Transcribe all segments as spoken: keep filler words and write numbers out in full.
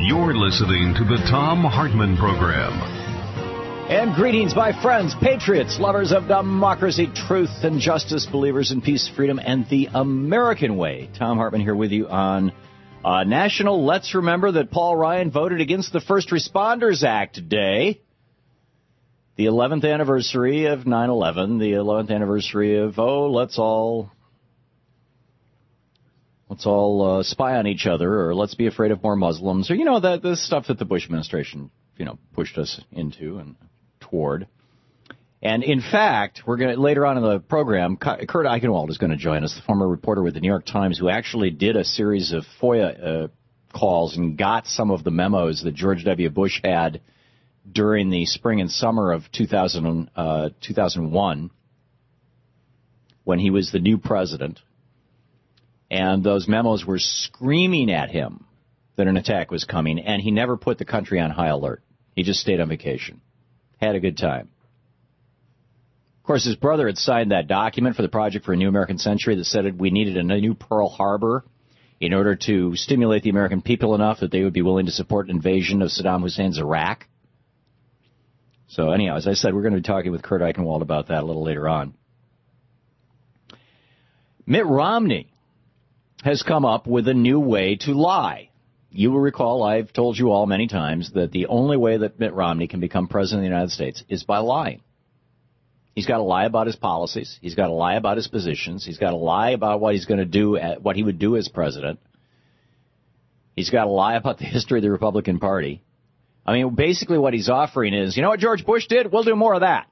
You're listening to the Thom Hartmann Program. And greetings, my friends, patriots, lovers of democracy, truth, and justice, believers in peace, freedom, and the American way. Thom Hartmann here with you on uh, National Let's Remember That Paul Ryan Voted Against the First Responders Act Day. The eleventh anniversary of nine eleven, the eleventh anniversary of, oh, let's all... Let's all uh, spy on each other, or let's be afraid of more Muslims, or, you know, that the stuff that the Bush administration, you know, pushed us into and toward. And, in fact, we're going to, later on in the program, Kurt Eichenwald is going to join us, the former reporter with the New York Times, who actually did a series of FOIA uh, calls and got some of the memos that George W. Bush had during the spring and summer of two thousand, uh, two thousand one, when he was the new president. And those memos were screaming at him that an attack was coming, and he never put the country on high alert. He just stayed on vacation, had a good time. Of course, his brother had signed that document for the Project for a New American Century that said we needed a new Pearl Harbor in order to stimulate the American people enough that they would be willing to support an invasion of Saddam Hussein's Iraq. So anyhow, as I said, we're going to be talking with Kurt Eichenwald about that a little later on. Mitt Romney has come up with a new way to lie. You will recall I've told you all many times that the only way that Mitt Romney can become president of the United States is by lying. He's got to lie about his policies. He's got to lie about his positions. He's got to lie about what he's going to do, at, what he would do as president. He's got to lie about the history of the Republican Party. I mean, basically what he's offering is, you know what George Bush did? We'll do more of that.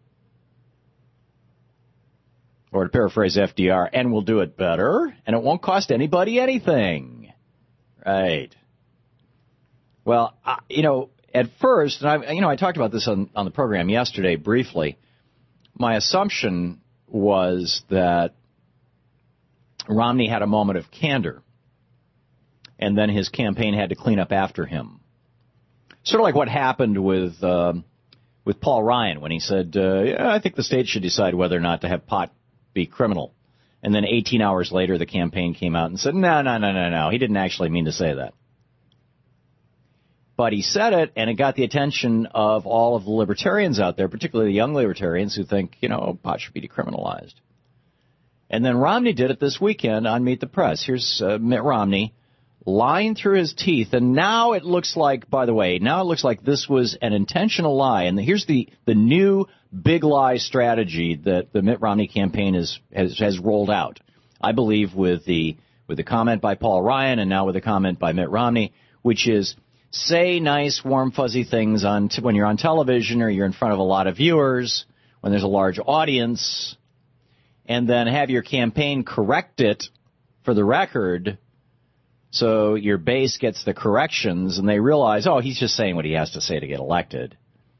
Or to paraphrase F D R, and we'll do it better, and it won't cost anybody anything. Right. Well, uh, you know, at first, and I, you know, I talked about this on, on the program yesterday briefly. My assumption was that Romney had a moment of candor, and then his campaign had to clean up after him. Sort of like what happened with uh, with Paul Ryan when he said, uh, yeah, I think the state should decide whether or not to have pot be criminal. And then eighteen hours later, the campaign came out and said, no, no, no, no, no. He didn't actually mean to say that. But he said it, and it got the attention of all of the libertarians out there, particularly the young libertarians who think, you know, pot should be decriminalized. And then Romney did it this weekend on Meet the Press. Here's uh, Mitt Romney lying through his teeth. And now it looks like, by the way, now it looks like this was an intentional lie. And here's the, the new big lie strategy that the Mitt Romney campaign is, has, has rolled out. I believe with the with the comment by Paul Ryan and now with the comment by Mitt Romney, which is say nice, warm, fuzzy things on t- when you're on television or you're in front of a lot of viewers, when there's a large audience, and then have your campaign correct it for the record so your base gets the corrections and they realize, oh, he's just saying what he has to say to get elected.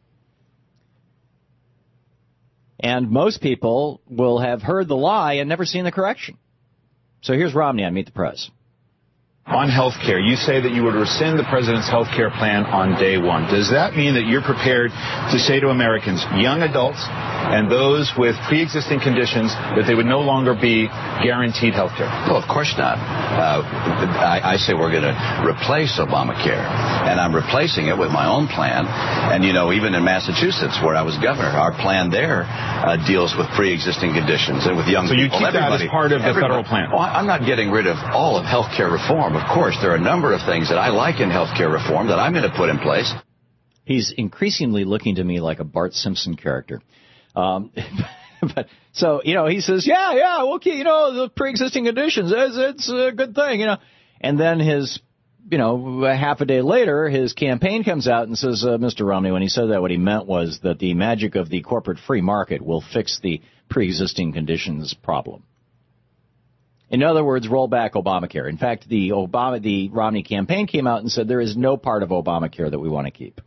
And most people will have heard the lie and never seen the correction. So here's Romney on Meet the Press. On health care, you say that you would rescind the president's health care plan on day one. Does that mean that you're prepared to say to Americans, young adults and those with pre-existing conditions, that they would no longer be guaranteed health care? Well, of course not. Uh, I, I say we're going to replace Obamacare, and I'm replacing it with my own plan. And, you know, even in Massachusetts, where I was governor, our plan there uh, deals with pre-existing conditions and with young people. So you people. keep that as part of the federal plan? Well, I'm not getting rid of all of health care reform. Of course, there are a number of things that I like in health care reform that I'm going to put in place. He's increasingly looking to me like a Bart Simpson character. Um, but so, you know, he says, yeah, yeah, well, okay, you know, the pre-existing conditions, it's, it's a good thing, you know. And then his, you know, a half a day later, his campaign comes out and says, uh, Mister Romney, when he said that, what he meant was that the magic of the corporate free market will fix the pre-existing conditions problem. In other words, roll back Obamacare. In fact, the Obama, the Romney campaign came out and said there is no part of Obamacare that we want to keep.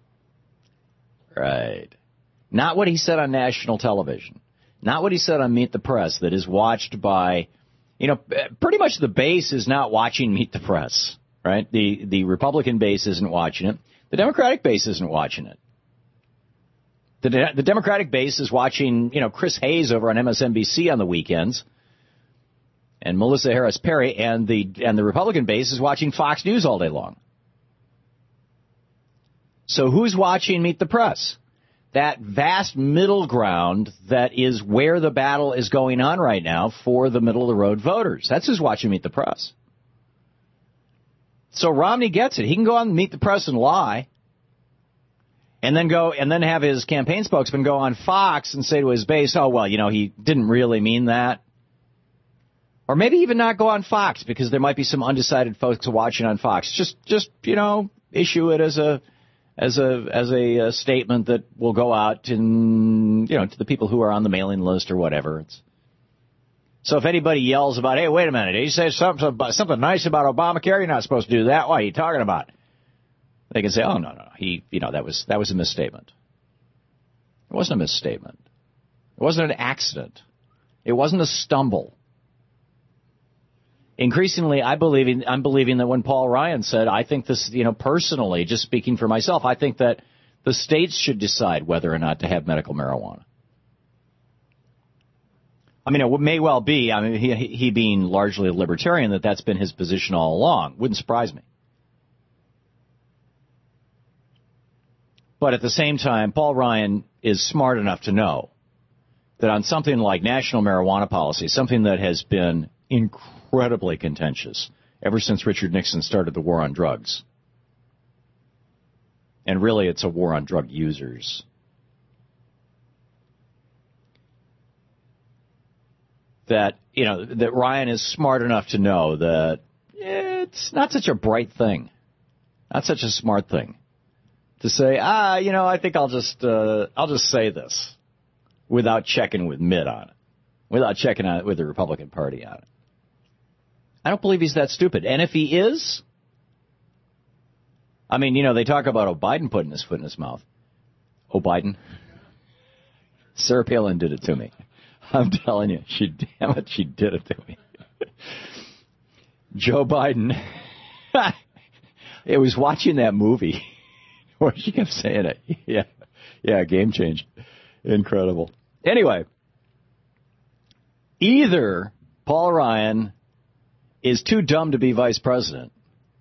Right. Not what he said on national television. Not what he said on Meet the Press that is watched by, you know, pretty much the base is not watching Meet the Press, right? The, the Republican base isn't watching it. The Democratic base isn't watching it. The, de- the Democratic base is watching, you know, Chris Hayes over on M S N B C on the weekends. And Melissa Harris Perry, and the and the Republican base is watching Fox News all day long. So who's watching Meet the Press? That vast middle ground that is where the battle is going on right now for the middle-of-the-road voters. That's who's watching Meet the Press. So Romney gets it. He can go on Meet the Press and lie, and then go and then have his campaign spokesman go on Fox and say to his base, oh, well, you know, he didn't really mean that. Or maybe even not go on Fox, because there might be some undecided folks watching on Fox. Just, just you know, issue it as a as a as a, a statement that will go out and, you know, to the people who are on the mailing list or whatever. It's, so if anybody yells about, hey, wait a minute, did you say something something nice about Obamacare? You're not supposed to do that. What are you talking about? They can say, oh, no, no, he, you know, that was that was a misstatement. It wasn't a misstatement. It wasn't an accident. It wasn't a stumble. Increasingly, I believe in, I'm believing that when Paul Ryan said, I think this, you know, personally, just speaking for myself, I think that the states should decide whether or not to have medical marijuana. I mean, it may well be, I mean, he, he being largely a libertarian, that that's been his position all along. Wouldn't surprise me. But at the same time, Paul Ryan is smart enough to know that on something like national marijuana policy, something that has been incredibly contentious ever since Richard Nixon started the war on drugs, and really it's a war on drug users, that, you know, that Ryan is smart enough to know that it's not such a bright thing, not such a smart thing, to say, ah, you know, I think I'll just, uh, I'll just say this without checking with Mitt on it, without checking on it with the Republican Party on it. I don't believe he's that stupid. And if he is, I mean, you know, they talk about O'Biden putting his foot in his mouth. O'Biden? Sarah Palin did it to me. I'm telling you, she, damn it, she did it to me. Joe Biden. It was watching that movie where she kept saying it. Yeah, yeah, game change. Incredible. Anyway, either Paul Ryan is too dumb to be vice president,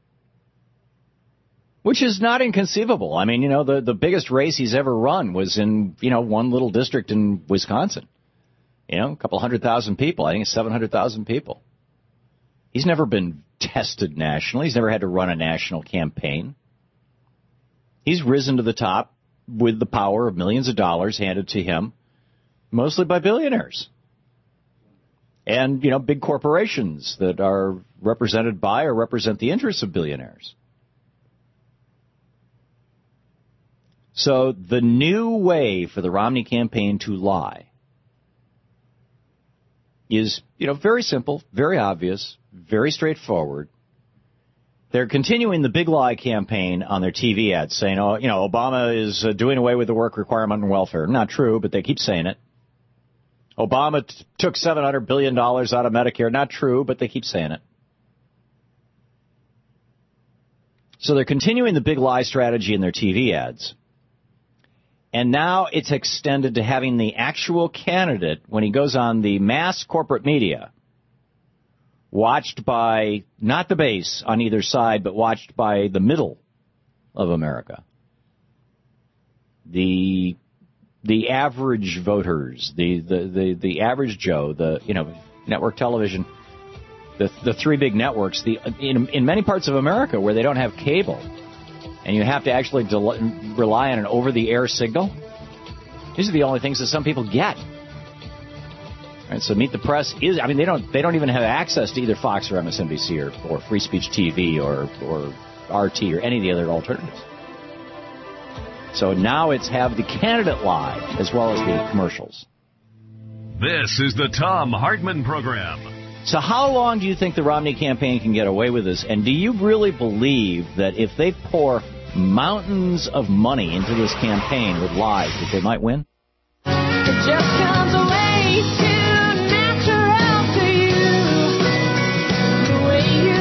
which is not inconceivable. I mean, you know, the, the biggest race he's ever run was in, you know, one little district in Wisconsin. You know, a couple hundred thousand people. I think it's seven hundred thousand people. He's never been tested nationally. He's never had to run a national campaign. He's risen to the top with the power of millions of dollars handed to him, mostly by billionaires. And, you know, big corporations that are represented by or represent the interests of billionaires. So the new way for the Romney campaign to lie is, you know, very simple, very obvious, very straightforward. They're continuing the big lie campaign on their T V ads, saying, oh, you know, Obama is uh, doing away with the work requirement on welfare. Not true, but they keep saying it. Obama t- took seven hundred billion dollars out of Medicare. Not true, but they keep saying it. So they're continuing the big lie strategy in their T V ads. And now it's extended to having the actual candidate, when he goes on the mass corporate media, watched by not the base on either side, but watched by the middle of America. The the average voters, the, the, the, the average Joe, the, you know, network television, the the three big networks, the in, in many parts of America where they don't have cable, and you have to actually del- rely on an over-the-air signal. These are the only things that some people get. All right, so Meet the Press is, I mean, they don't they don't even have access to either Fox or M S N B C or, or Free Speech T V or, or R T or any of the other alternatives. So now it's have the candidate live as well as the commercials. This is the Thom Hartmann Program. So how long do you think the Romney campaign can get away with this? And do you really believe that if they pour mountains of money into this campaign with lies, that they might win? It just comes way too natural to you, the way you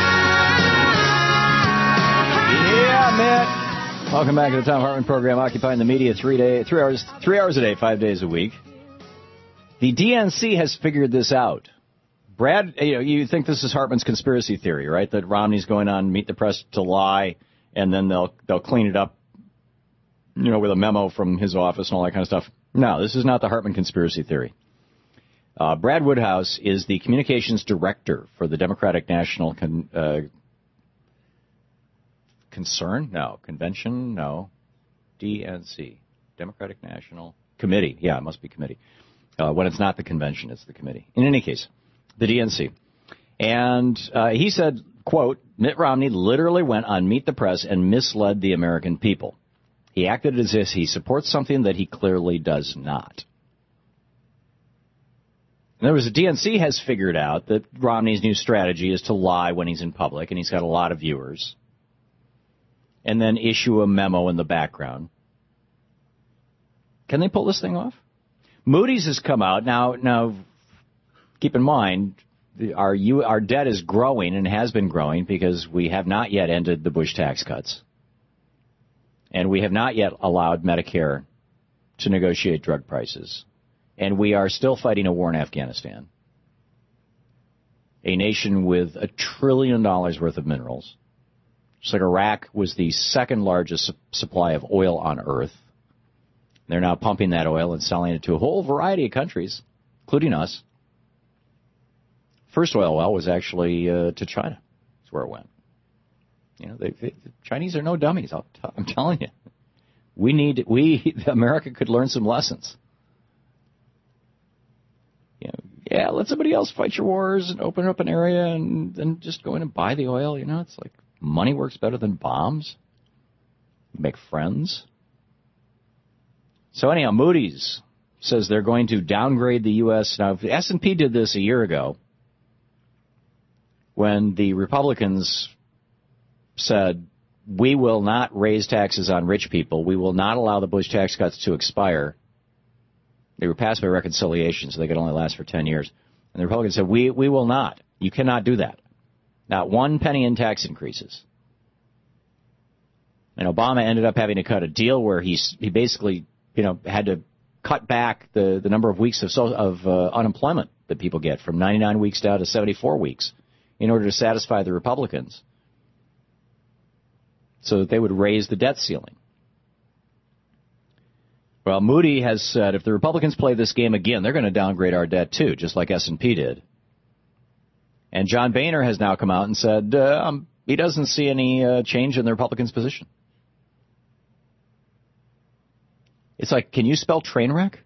lie. Yeah, man. Welcome back to the Thom Hartmann Program, occupying the media three day, three hours, three hours a day, five days a week. The D N C has figured this out. Brad, you know, you think this is Hartmann's conspiracy theory, right? That Romney's going on Meet the Press to lie, and then they'll they'll clean it up you know, with a memo from his office and all that kind of stuff. No, this is not the Hartman conspiracy theory. Uh, Brad Woodhouse is the communications director for the Democratic National Con- uh, Concern? No. Convention? No. D N C. Democratic National Committee. Yeah, it must be committee. Uh, when it's not the convention, it's the committee. In any case, the D N C. And uh, he said, quote, Mitt Romney literally went on Meet the Press and misled the American people. He acted as if he supports something that he clearly does not. In other words, the D N C has figured out that Romney's new strategy is to lie when he's in public, and he's got a lot of viewers, and then issue a memo in the background. Can they pull this thing off? Moody's has come out. Now, now, keep in mind, our, our debt is growing and has been growing because we have not yet ended the Bush tax cuts. And we have not yet allowed Medicare to negotiate drug prices. And we are still fighting a war in Afghanistan, a nation with a trillion dollars worth of minerals. Just like Iraq was the second largest su- supply of oil on earth. They're now pumping that oil and selling it to a whole variety of countries, including us. First oil well was actually uh, to China. That's where it went. You know, they, they, the Chinese are no dummies. I'll t- I'm telling you, we need we America could learn some lessons. You know, yeah, let somebody else fight your wars and open up an area and then just go in and buy the oil. You know, it's like money works better than bombs. You make friends. So anyhow, Moody's says they're going to downgrade the U S Now, S and P did this a year ago when the Republicans said, we will not raise taxes on rich people. We will not allow the Bush tax cuts to expire. They were passed by reconciliation, so they could only last for ten years. And the Republicans said, we, we will not. You cannot do that. Not one penny in tax increases. And Obama ended up having to cut a deal where he, he basically, you know, had to cut back the, the number of weeks of, so, of uh, unemployment that people get from ninety-nine weeks down to seventy-four weeks in order to satisfy the Republicans so that they would raise the debt ceiling. Well, Moody has said if the Republicans play this game again, they're going to downgrade our debt too, just like S and P did. And John Boehner has now come out and said uh, um, he doesn't see any uh, change in the Republicans' position. It's like, can you spell train wreck?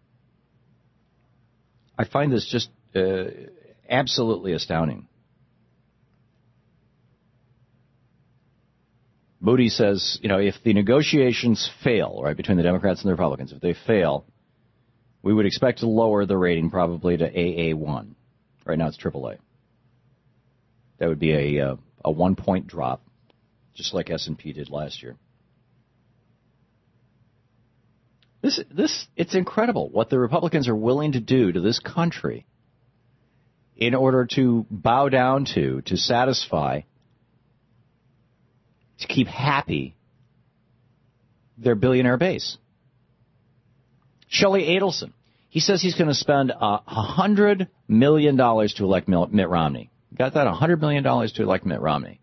I find this just uh, absolutely astounding. Moody says, you know, if the negotiations fail, right, between the Democrats and the Republicans, if they fail, we would expect to lower the rating probably to A A one. Right now it's triple A. That would be a uh, a one-point drop, just like S and P did last year. This, this, it's incredible what the Republicans are willing to do to this country in order to bow down to, to satisfy, to keep happy their billionaire base. Shelley Adelson, he says he's going to spend a hundred million dollars to elect Mitt Romney. Got that? A hundred million dollars to elect Mitt Romney.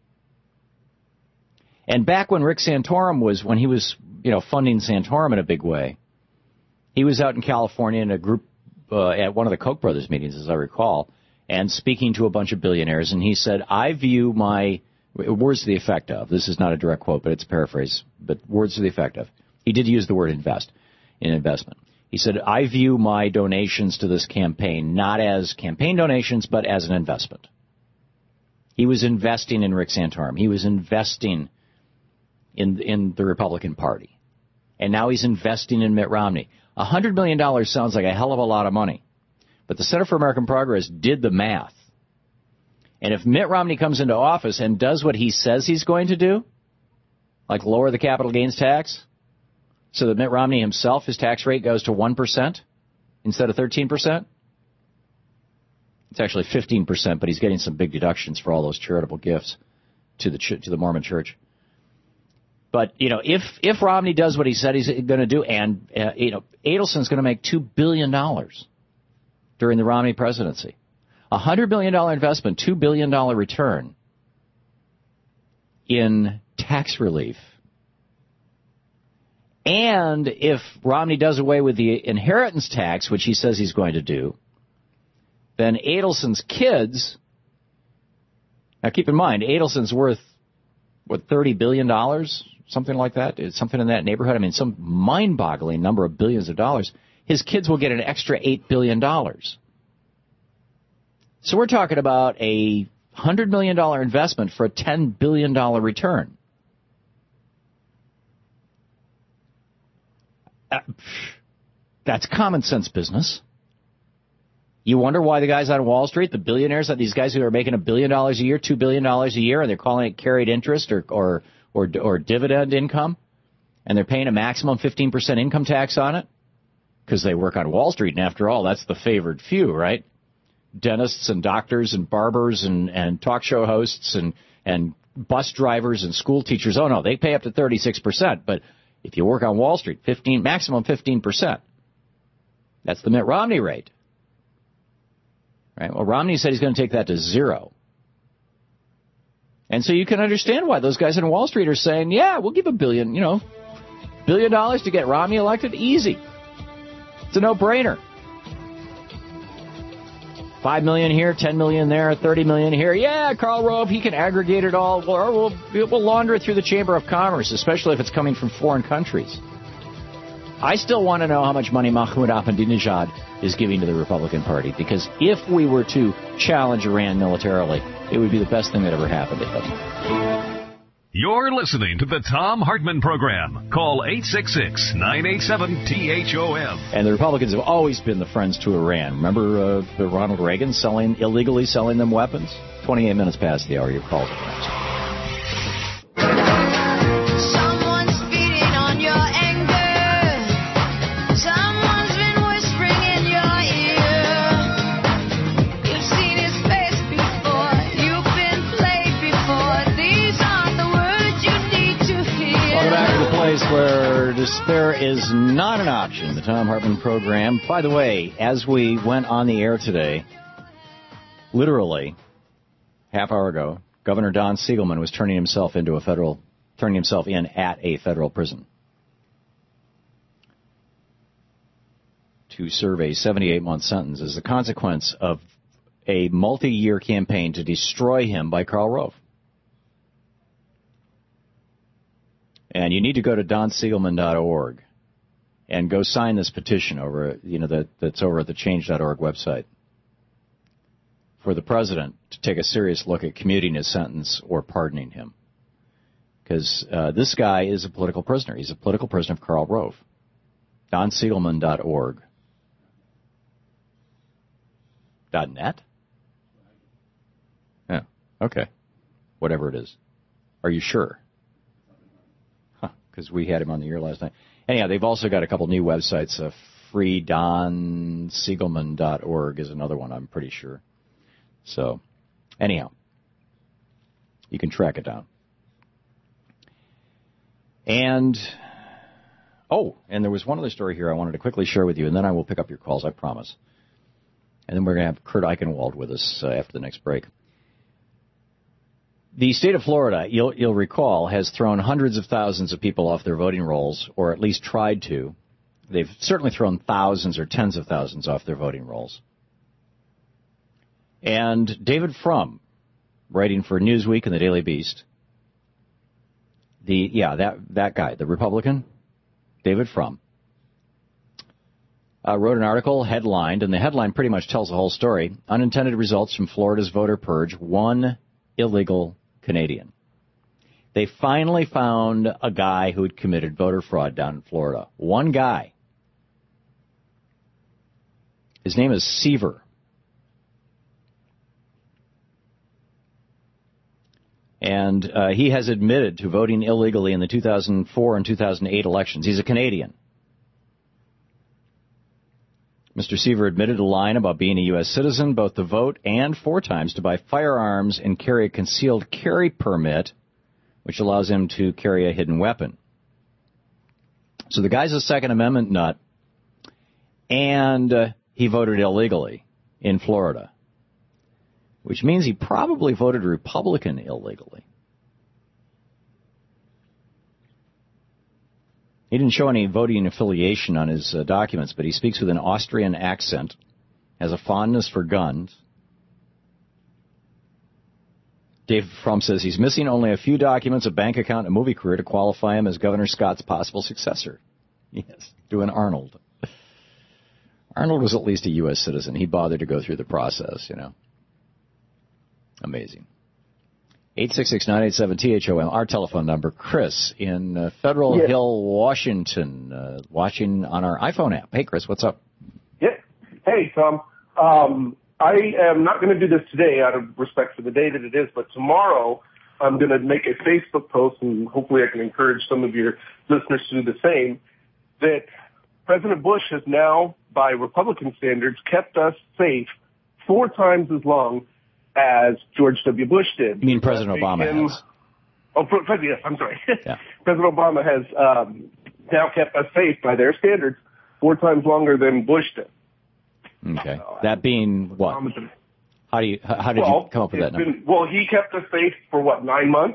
And back when Rick Santorum was, when he was, you know, funding Santorum in a big way, he was out in California in a group uh, at one of the Koch brothers meetings, as I recall, and speaking to a bunch of billionaires. And he said, I view my, words to the effect of, this is not a direct quote, but it's a paraphrase, but words to the effect of, he did use the word invest in investment. He said, I view my donations to this campaign not as campaign donations, but as an investment. He was investing in Rick Santorum. He was investing in in the Republican Party. And now he's investing in Mitt Romney. A hundred million dollars sounds like a hell of a lot of money. But the Center for American Progress did the math. And if Mitt Romney comes into office and does what he says he's going to do, like lower the capital gains tax, so that Mitt Romney himself, his tax rate goes to one percent instead of thirteen percent, it's actually fifteen percent, but he's getting some big deductions for all those charitable gifts to the ch- to the Mormon Church. But, you know, if, if Romney does what he said he's going to do, and, uh, you know, Adelson's going to make two billion dollars during the Romney presidency. A one hundred million dollars investment, two billion dollars return in tax relief. And if Romney does away with the inheritance tax, which he says he's going to do, then Adelson's kids, now keep in mind, Adelson's worth, what, thirty billion dollars? Something like that? It's something in that neighborhood. I mean, some mind-boggling number of billions of dollars. His kids will get an extra eight billion dollars. So we're talking about a one hundred million dollars investment for a ten billion dollars return. Uh, that's common sense business. You wonder why the guys on Wall Street, the billionaires, these guys who are making a billion dollars a year, two billion dollars a year, and they're calling it carried interest or or or, or dividend income, and they're paying a maximum fifteen percent income tax on it because they work on Wall Street, and after all, that's the favored few, right? Dentists and doctors and barbers and, and talk show hosts and, and bus drivers and school teachers. Oh, no, they pay up to thirty-six percent, but if you work on Wall Street, fifteen, maximum fifteen percent. That's the Mitt Romney rate. Right? Well, Romney said he's going to take that to zero. And so you can understand why those guys on Wall Street are saying, yeah, we'll give a billion, you know, billion dollars to get Romney elected. Easy. It's a no-brainer. Five million here, ten million there, thirty million here. Yeah, Karl Rove, he can aggregate it all, or we'll, we'll launder it through the Chamber of Commerce, especially if it's coming from foreign countries. I still want to know how much money Mahmoud Ahmadinejad is giving to the Republican Party, because if we were to challenge Iran militarily, it would be the best thing that ever happened to him. You're listening to the Thom Hartmann Program. Call eight six six, nine eight seven, T H O M. And the Republicans have always been the friends to Iran. Remember uh, Ronald Reagan selling illegally selling them weapons? twenty-eight minutes past the hour. Your calls are next. Where despair is not an option, the Thom Hartmann Program. By the way, as we went on the air today, literally half hour ago, Governor Don Siegelman was turning himself into a federal, turning himself in at a federal prison to serve a seventy-eight month sentence as the consequence of a multi-year campaign to destroy him by Karl Rove. And you need to go to don siegelman dot org and go sign this petition over, you know, that, that's over at the change dot org website for the president to take a serious look at commuting his sentence or pardoning him. Because uh, this guy is a political prisoner. He's a political prisoner of Karl Rove. don siegelman dot org. .net? Yeah, okay. Whatever it is. Are you sure? Because we had him on the air last night. Anyhow, they've also got a couple new websites. Uh, free don siegelman dot org is another one, I'm pretty sure. So, anyhow, you can track it down. And, oh, and there was one other story here I wanted to quickly share with you, and then I will pick up your calls, I promise. And then we're going to have Kurt Eichenwald with us uh, after the next break. The state of Florida, you'll, you'll recall, has thrown hundreds of thousands of people off their voting rolls, or at least tried to. They've certainly thrown thousands or tens of thousands off their voting rolls. And David Frum, writing for Newsweek and the Daily Beast, the yeah, that, that guy, the Republican, David Frum, uh, wrote an article headlined, and the headline pretty much tells the whole story, Unintended Results from Florida's Voter Purge, One Illegal Canadian. They finally found a guy who had committed voter fraud down in Florida. One guy. His name is Seaver. And uh, he has admitted to voting illegally in the two thousand four and two thousand eight elections. He's a Canadian. Mister Seaver admitted to lying about being a U S citizen, both to vote and four times to buy firearms and carry a concealed carry permit, which allows him to carry a hidden weapon. So the guy's a Second Amendment nut, and uh, he voted illegally in Florida, which means he probably voted Republican illegally. He didn't show any voting affiliation on his uh, documents, but he speaks with an Austrian accent, has a fondness for guns. Dave Frum says he's missing only a few documents, a bank account, and a movie career to qualify him as Governor Scott's possible successor. Yes, doing Arnold. Arnold was at least a U S citizen. He bothered to go through the process, you know. Amazing. eight six six, nine eight seven, T H O M, our telephone number. Chris in uh, Federal yes. Hill, Washington, uh, watching on our iPhone app. Hey, Chris, what's up? Yeah. Hey, Tom. Um, I am not going to do this today out of respect for the day that it is, but tomorrow I'm going to make a Facebook post, and hopefully I can encourage some of your listeners to do the same, that President Bush has now, by Republican standards, kept us safe four times as long as George W. Bush did. You mean President Obama him, has? Oh, President, yes, I'm sorry. Yeah. President Obama has um, now kept us safe by their standards four times longer than Bush did. Okay. That being what? How do you? How did well, you come up with that number? Been, well, he kept us safe for what, nine months,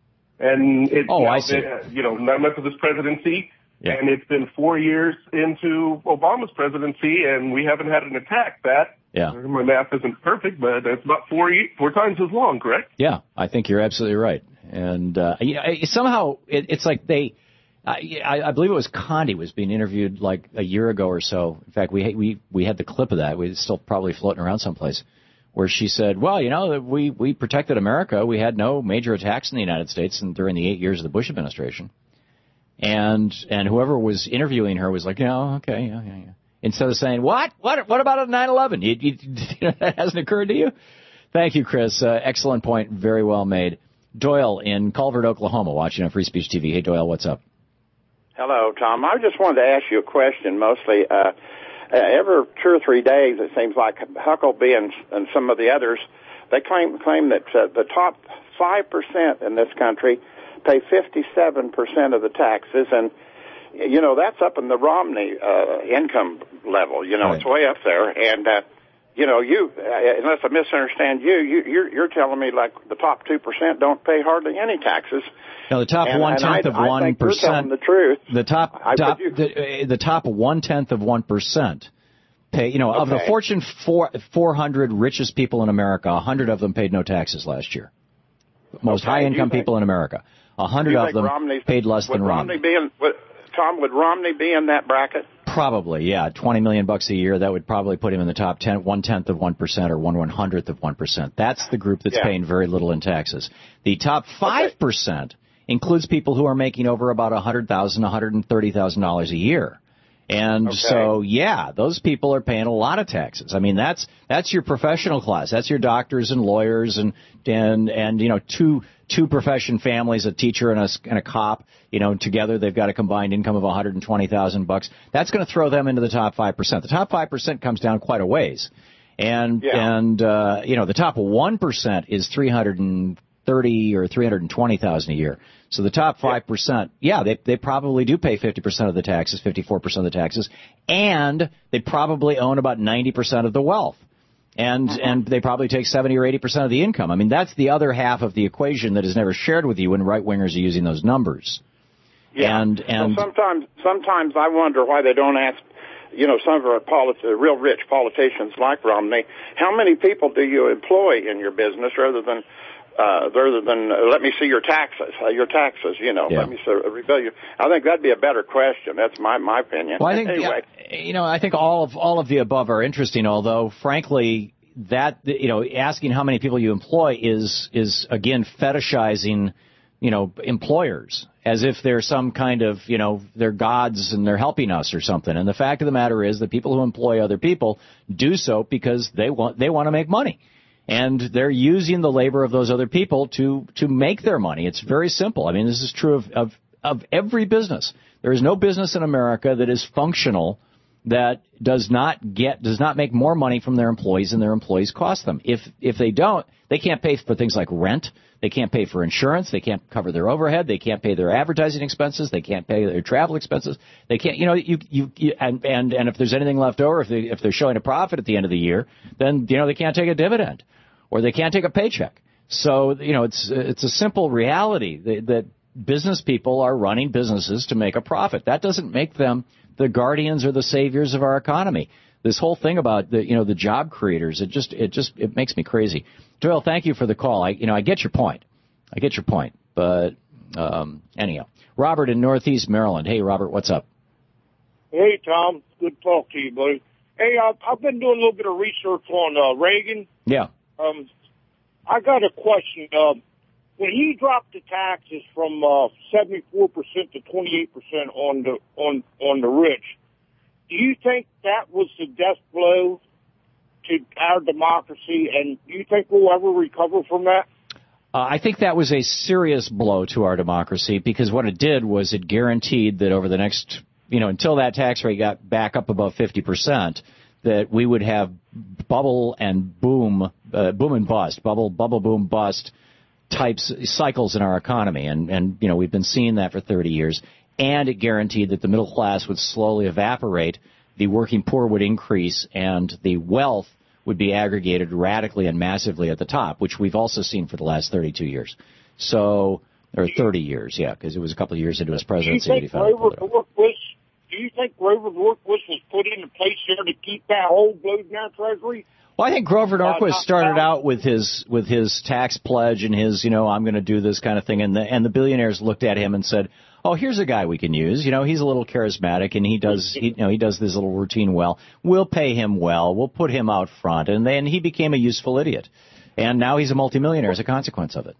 and it's oh, now I see. Been, you know, nine months of his presidency, yeah. and it's been four years into Obama's presidency, and we haven't had an attack. That yeah. My math isn't perfect, but that's about four four times as long, correct? Yeah, I think you're absolutely right. And uh, you know, somehow it, it's like they. I, I believe it was Condi was being interviewed like a year ago or so. In fact, we we we had the clip of that. It's still probably floating around someplace, where she said, "Well, you know, we we protected America. We had no major attacks in the United States and during the eight years of the Bush administration." And and whoever was interviewing her was like, "Yeah, okay, yeah, yeah, yeah." Instead of saying, "What? What? What about nine eleven? You, you, you know, that hasn't occurred to you?" Thank you, Chris. Uh, excellent point. Very well made. Doyle in Culver, Oklahoma, watching on Free Speech T V. Hey, Doyle, what's up? Hello, Tom. I just wanted to ask you a question, mostly. Uh, every two or three days, it seems like Huckabee and, and some of the others, they claim claim that uh, the top five percent in this country pay fifty-seven percent of the taxes, and, you know, that's up in the Romney uh, income level. You know, right. It's way up there, and, uh, you know, you, uh, unless I misunderstand you, you you're, you're telling me, like, the top two percent don't pay hardly any taxes. No, the top one tenth of one percent. You're telling the truth. The top, I, top you, the, the top one tenth of one percent pay. You know, okay. Of the Fortune four, four hundred richest people in America, a hundred of them paid no taxes last year. Most okay, high income think, people in America, a hundred of them Romney's, paid less than Romney. Romney. Be in, would, Tom, would Romney be in that bracket? Probably, yeah. Twenty million bucks a year. That would probably put him in the top ten, one tenth of one percent, or one one hundredth of one percent. That's the group that's yeah. paying very little in taxes. The top five percent. Okay. Includes people who are making over about one hundred thousand dollars, one hundred thirty thousand dollars a year. And okay. so, yeah, those people are paying a lot of taxes. I mean, that's that's your professional class. That's your doctors and lawyers and, and, and you know, two two profession families, a teacher and a, and a cop. You know, together they've got a combined income of one hundred twenty thousand bucks. That's going to throw them into the top five percent. The top five percent comes down quite a ways. And, yeah. and uh, you know, the top one percent is three hundred thirty or three hundred twenty thousand a year. So the top five percent, yeah, they they probably do pay fifty percent of the taxes, fifty-four percent of the taxes, and they probably own about ninety percent of the wealth. And uh-huh. and they probably take seventy or eighty percent of the income. I mean, that's the other half of the equation that is never shared with you when right-wingers are using those numbers. Yeah. And and well, sometimes sometimes I wonder why they don't ask, you know, some of our politi- real rich politicians like Romney, how many people do you employ in your business rather than Uh, rather than uh, let me see your taxes, uh, your taxes, you know, yeah. let me see, uh, reveal you. I think that'd be a better question. That's my my opinion. Well, I think, anyway, yeah, you know, I think all of all of the above are interesting. Although, frankly, that you know, asking how many people you employ is is again fetishizing, you know, employers as if they're some kind of, you know, they're gods and they're helping us or something. And the fact of the matter is that people who employ other people do so because they want they want to make money. And they're using the labor of those other people to, to make their money. It's very simple. I mean, this is true of, of, of every business. There is no business in America that is functional that does not get, does not make more money from their employees than their employees cost them. If, if they don't, they can't pay for things like rent. They can't pay for insurance. They can't cover their overhead. They can't pay their advertising expenses. They can't pay their travel expenses. They can't, you know, you, you, you and, and, and if there's anything left over, if they, if they're showing a profit at the end of the year, then, you know, they can't take a dividend. Or they can't take a paycheck. So, you know, it's it's a simple reality that, that business people are running businesses to make a profit. That doesn't make them the guardians or the saviors of our economy. This whole thing about the, you know, the job creators, it just, it just, it makes me crazy. Doyle, thank you for the call. I, you know, I get your point. I get your point. But, um, anyhow, Robert in Northeast Maryland. Hey, Robert, what's up? Hey, Tom. Good to talk to you, buddy. Hey, I've, I've been doing a little bit of research on uh, Reagan. Yeah. Um, I got a question. Uh, when he dropped the taxes from uh, seventy-four percent to twenty-eight percent on the on on the rich, do you think that was the death blow to our democracy, and do you think we'll ever recover from that? Uh, I think that was a serious blow to our democracy, because what it did was it guaranteed that over the next, you know, until that tax rate got back up above fifty percent, that we would have bubble and boom, uh, boom and bust, bubble, bubble, boom, bust types cycles in our economy. And, and, you know, we've been seeing that for thirty years. And it guaranteed that the middle class would slowly evaporate, the working poor would increase, and the wealth would be aggregated radically and massively at the top, which we've also seen for the last thirty-two years. So, or thirty years, yeah, because it was a couple of years into his presidency. Do you think Grover Norquist, do you think Grover Norquist was put into place there to keep that whole blood in our treasury? Well, I think Grover Norquist uh, started out with his with his tax pledge and his, you know, I'm going to do this kind of thing, and the and the billionaires looked at him and said, "Oh, here's a guy we can use. You know, he's a little charismatic, and he does, he, you know, he does this little routine well. We'll pay him well. We'll put him out front." And then he became a useful idiot, and now he's a multimillionaire as a consequence of it.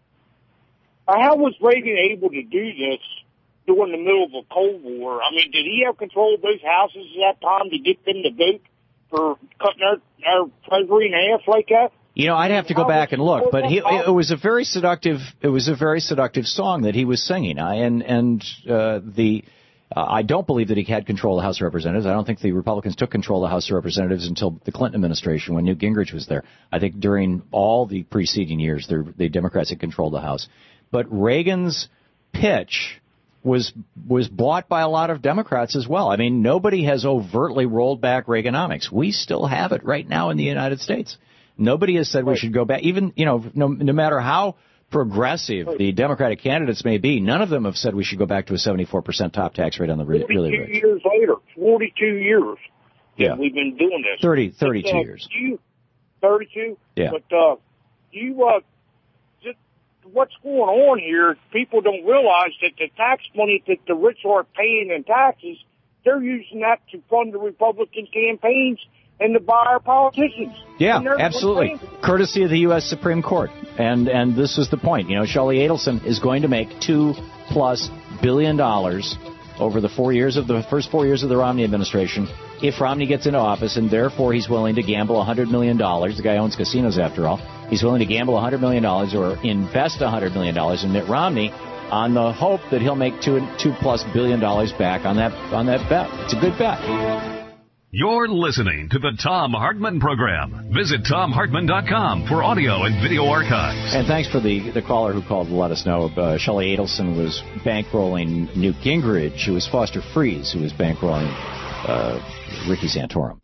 How was Reagan able to do this during the middle of a Cold War? I mean, did he have control of those houses at that time to get them to vote for cutting our, our treasury in half like that? You know, I'd have to go back and look, but he, it was a very seductive. It was a very seductive song that he was singing. I, and and uh, the uh, I don't believe that he had control of the House of Representatives. I don't think the Republicans took control of the House of Representatives until the Clinton administration, when Newt Gingrich was there. I think during all the preceding years, the, the Democrats had controlled the House. But Reagan's pitch was was bought by a lot of Democrats as well. I mean, nobody has overtly rolled back Reaganomics. We still have it right now in the United States. Nobody has said we should go back. Even, you know, no, no matter how progressive the Democratic candidates may be, none of them have said we should go back to a seventy-four percent top tax rate on the really forty-two rich. years later, forty-two years. Yeah. We've been doing this. thirty, thirty-two but, uh, years. You, thirty-two? Yeah. But, uh, you, uh, just what's going on here, people don't realize that the tax money that the rich are paying in taxes, they're using that to fund the Republican campaigns and to buy our politicians. Yeah, absolutely. Courtesy of the U S Supreme Court. And and this is the point. You know, Shelley Adelson is going to make two plus billion dollars over the four years of the first four years of the Romney administration if Romney gets into office, and therefore he's willing to gamble one hundred million dollars. The guy owns casinos, after all. He's willing to gamble one hundred million dollars or invest one hundred million dollars in Mitt Romney on the hope that he'll make two two plus billion dollars back on that on that bet. It's a good bet. You're listening to the Thom Hartmann Program. Visit Thom Hartmann dot com for audio and video archives. And thanks for the, the caller who called to let us know. Uh, Shelley Adelson was bankrolling Newt Gingrich. It was Foster Friess who was bankrolling uh, Ricky Santorum.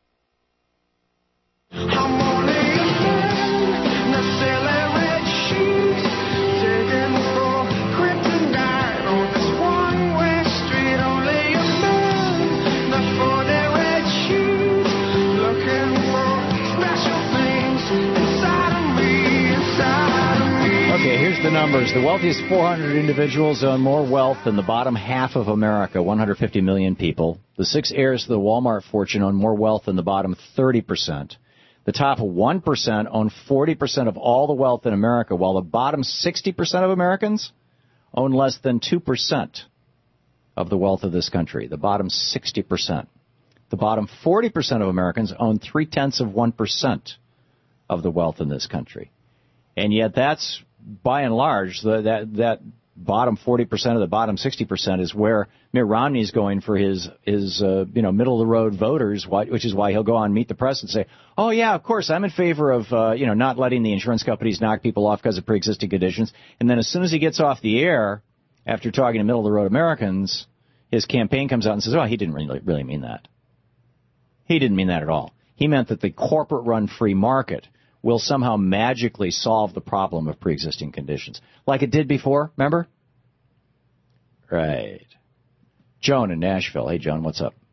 The numbers. The wealthiest four hundred individuals own more wealth than the bottom half of America, one hundred fifty million people. The six heirs to the Walmart fortune own more wealth than the bottom thirty percent. The top one percent own forty percent of all the wealth in America, while the bottom sixty percent of Americans own less than two percent of the wealth of this country. The bottom sixty percent. The bottom forty percent of Americans own three-tenths of one percent of the wealth in this country. And yet that's, by and large, the, that that bottom forty percent of the bottom sixty percent is where Mitt Romney is going for his his uh, you know middle of the road voters, which is why he'll go on Meet the Press and say, "Oh yeah, of course, I'm in favor of uh, you know not letting the insurance companies knock people off because of pre-existing conditions." And then as soon as he gets off the air, after talking to middle of the road Americans, his campaign comes out and says, "Oh, he didn't really really mean that. He didn't mean that at all. He meant that the corporate-run free market will somehow magically solve the problem of pre-existing conditions. Like it did before, remember? Right. Joan in Nashville. Hey, Joan, what's up?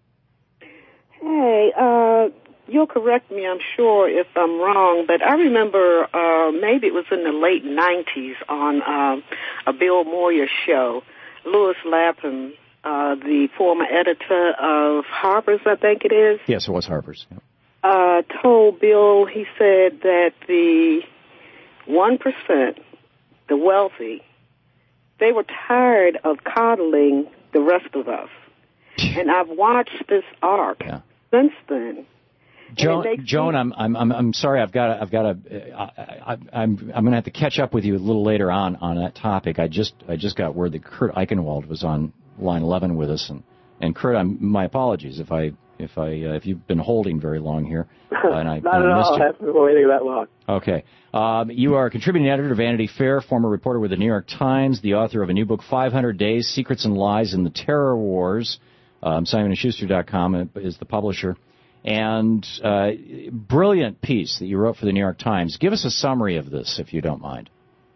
Hey, uh, you'll correct me, I'm sure, if I'm wrong, but I remember uh, maybe it was in the late nineties on uh, a Bill Moyer show. Louis Lapham, uh, the former editor of Harper's, I think it is. Yes, it was Harper's. Yeah. Uh, told Bill, he said that the one percent, the wealthy, they were tired of coddling the rest of us. And I've watched this arc yeah. since then. Joan, Joan, I'm, I'm, I'm, I'm sorry. I've got, to, I've got to, I, I, I'm, I'm going to have to catch up with you a little later on on that topic. I just, I just got word that Kurt Eichenwald was on line eleven with us, and, and Kurt, I'm, my apologies if I, if I, uh, if you've been holding very long here, and I, not and at I missed all. you. I haven't been waiting that long. Okay. Um, you are a contributing editor to Vanity Fair, former reporter with the New York Times, the author of a new book, five hundred days, Secrets and Lies in the Terror Wars. Um, Simon and Schuster dot com is the publisher. And uh, brilliant piece that you wrote for the New York Times. Give us a summary of this, if you don't mind.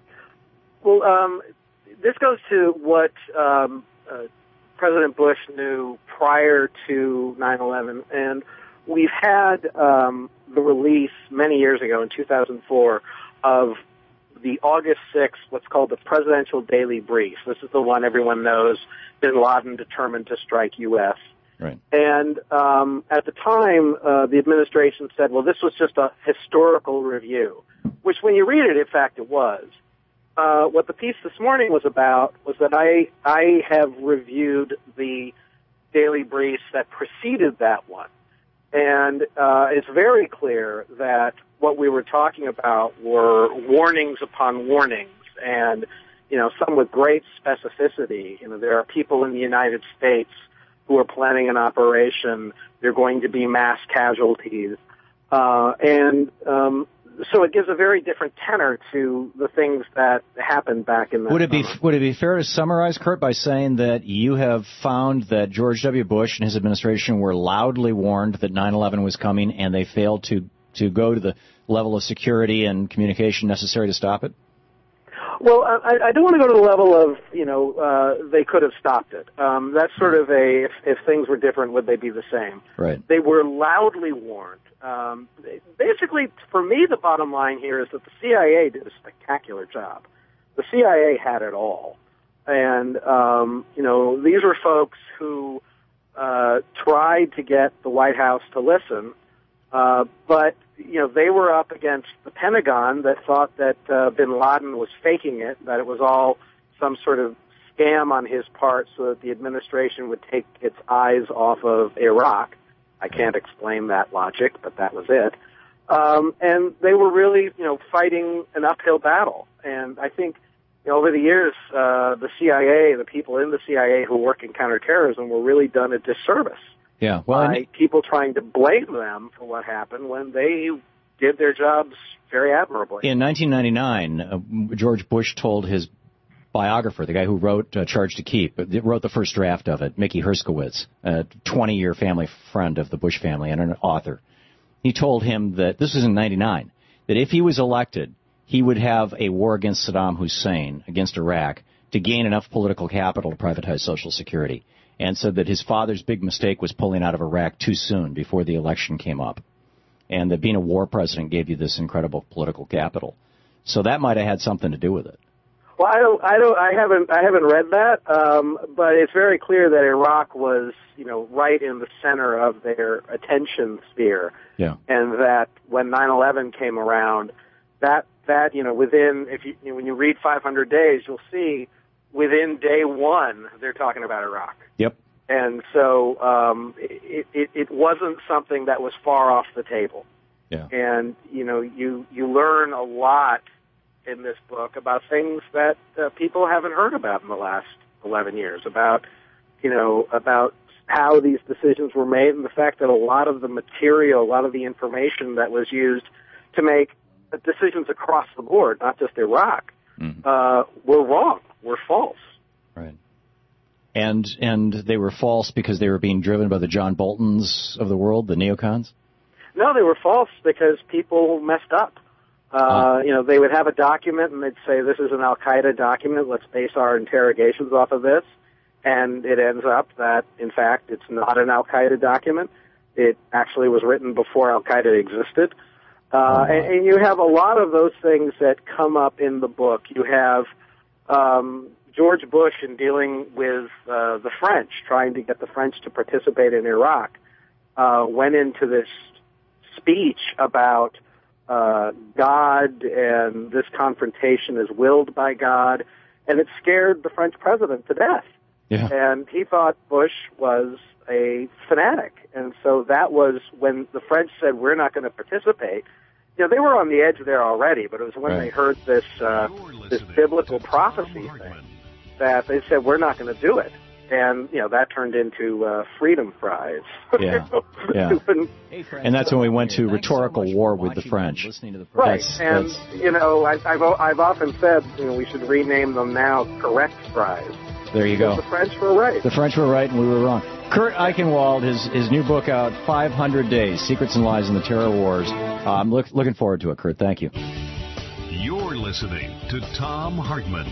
Well, um, this goes to what um, uh, President Bush knew prior to nine eleven, and we've had um, the release many years ago in two thousand four of the August sixth, what's called the Presidential Daily Brief. This is the one everyone knows, bin Laden determined to strike U S Right. And um, at the time, uh, the administration said, well, this was just a historical review, which when you read it, in fact, it was. Uh, what the piece this morning was about was that I, I have reviewed the daily briefs that preceded that one. And uh, it's very clear that what we were talking about were warnings upon warnings, and, you know, some with great specificity. You know, there are people in the United States who are planning an operation. There are going to be mass casualties. Uh, and um, so it gives a very different tenor to the things that happened back in that Would it be summer. would it be fair to summarize, Kurt, by saying that you have found that George W. Bush and his administration were loudly warned that nine eleven was coming, and they failed to, to go to the level of security and communication necessary to stop it? Well, I, I don't want to go to the level of, you know, uh, they could have stopped it. Um, that's sort of a, if, if things were different, would they be the same? Right. They were loudly warned. Um, basically, for me, the bottom line here is that the C I A did a spectacular job. The C I A had it all. And, um, you know, these were folks who uh, tried to get the White House to listen, uh, but you know, they were up against the Pentagon that thought that uh, bin Laden was faking it, that it was all some sort of scam on his part so that the administration would take its eyes off of Iraq. I can't explain that logic, but that was it. Um, and they were really, you know, fighting an uphill battle. And I think, you know, over the years, uh, the C I A, the people in the C I A who work in counterterrorism were really done a disservice. Yeah, well, by people trying to blame them for what happened when they did their jobs very admirably. in nineteen ninety-nine, uh, George Bush told his biographer, the guy who wrote uh, Charge to Keep, uh, wrote the first draft of it, Mickey Herskowitz, a twenty-year family friend of the Bush family and an author. He told him that, this was in ninety-nine, that if he was elected, he would have a war against Saddam Hussein, against Iraq, to gain enough political capital to privatize Social Security, and said that his father's big mistake was pulling out of Iraq too soon before the election came up, and that being a war president gave you this incredible political capital. So that might have had something to do with it. Well, I don't, I don't, I haven't, I haven't read that, um, but it's very clear that Iraq was, you know, right in the center of their attention sphere, Yeah. and that when nine eleven came around, that that you know, within, if you, you know, when you read five hundred days, you'll see within day one they're talking about Iraq. Yep. And so um, it, it, it wasn't something that was far off the table. Yeah. And, you know, you, you learn a lot in this book about things that uh, people haven't heard about in the last eleven years, about, you know, about how these decisions were made and the fact that a lot of the material, a lot of the information that was used to make decisions across the board, not just Iraq, mm-hmm. uh, were wrong, were false. Right. And and they were false because they were being driven by the John Boltons of the world, the neocons? No, they were false because people messed up. Uh, oh. You know, they would have a document and they'd say, this is an Al-Qaeda document, let's base our interrogations off of this. And it ends up that, in fact, it's not an Al-Qaeda document. It actually was written before Al-Qaeda existed. Uh, and, and you have a lot of those things that come up in the book. You have um, George Bush in dealing with uh, the French, trying to get the French to participate in Iraq, uh, went into this speech about uh, God and this confrontation is willed by God, and it scared the French president to death. Yeah. And he thought Bush was a fanatic. And so that was when the French said, we're not going to participate. You know, they were on the edge there already, but it was when Right. they heard this uh, this biblical prophecy thing that they said, we're not going to do it. And, you know, that turned into uh, freedom fries. Yeah, yeah. And that's when we went to rhetorical war with the French. Right, That's, and, that's, you know, I, I've, I've often said, you know, we should rename them now correct fries. there you go. The French were right. The French were right and we were wrong. Kurt Eichenwald, his his new book out, five hundred days, Secrets and Lies in the Terror Wars. Uh, I'm look, looking forward to it, Kurt. Thank you. You're listening to Thom Hartmann.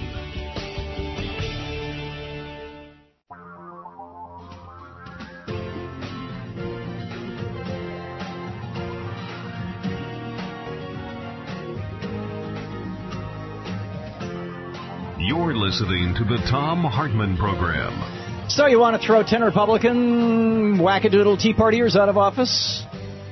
You're listening to the Thom Hartmann Program. So you want to throw ten Republican wackadoodle Tea Partiers out of office?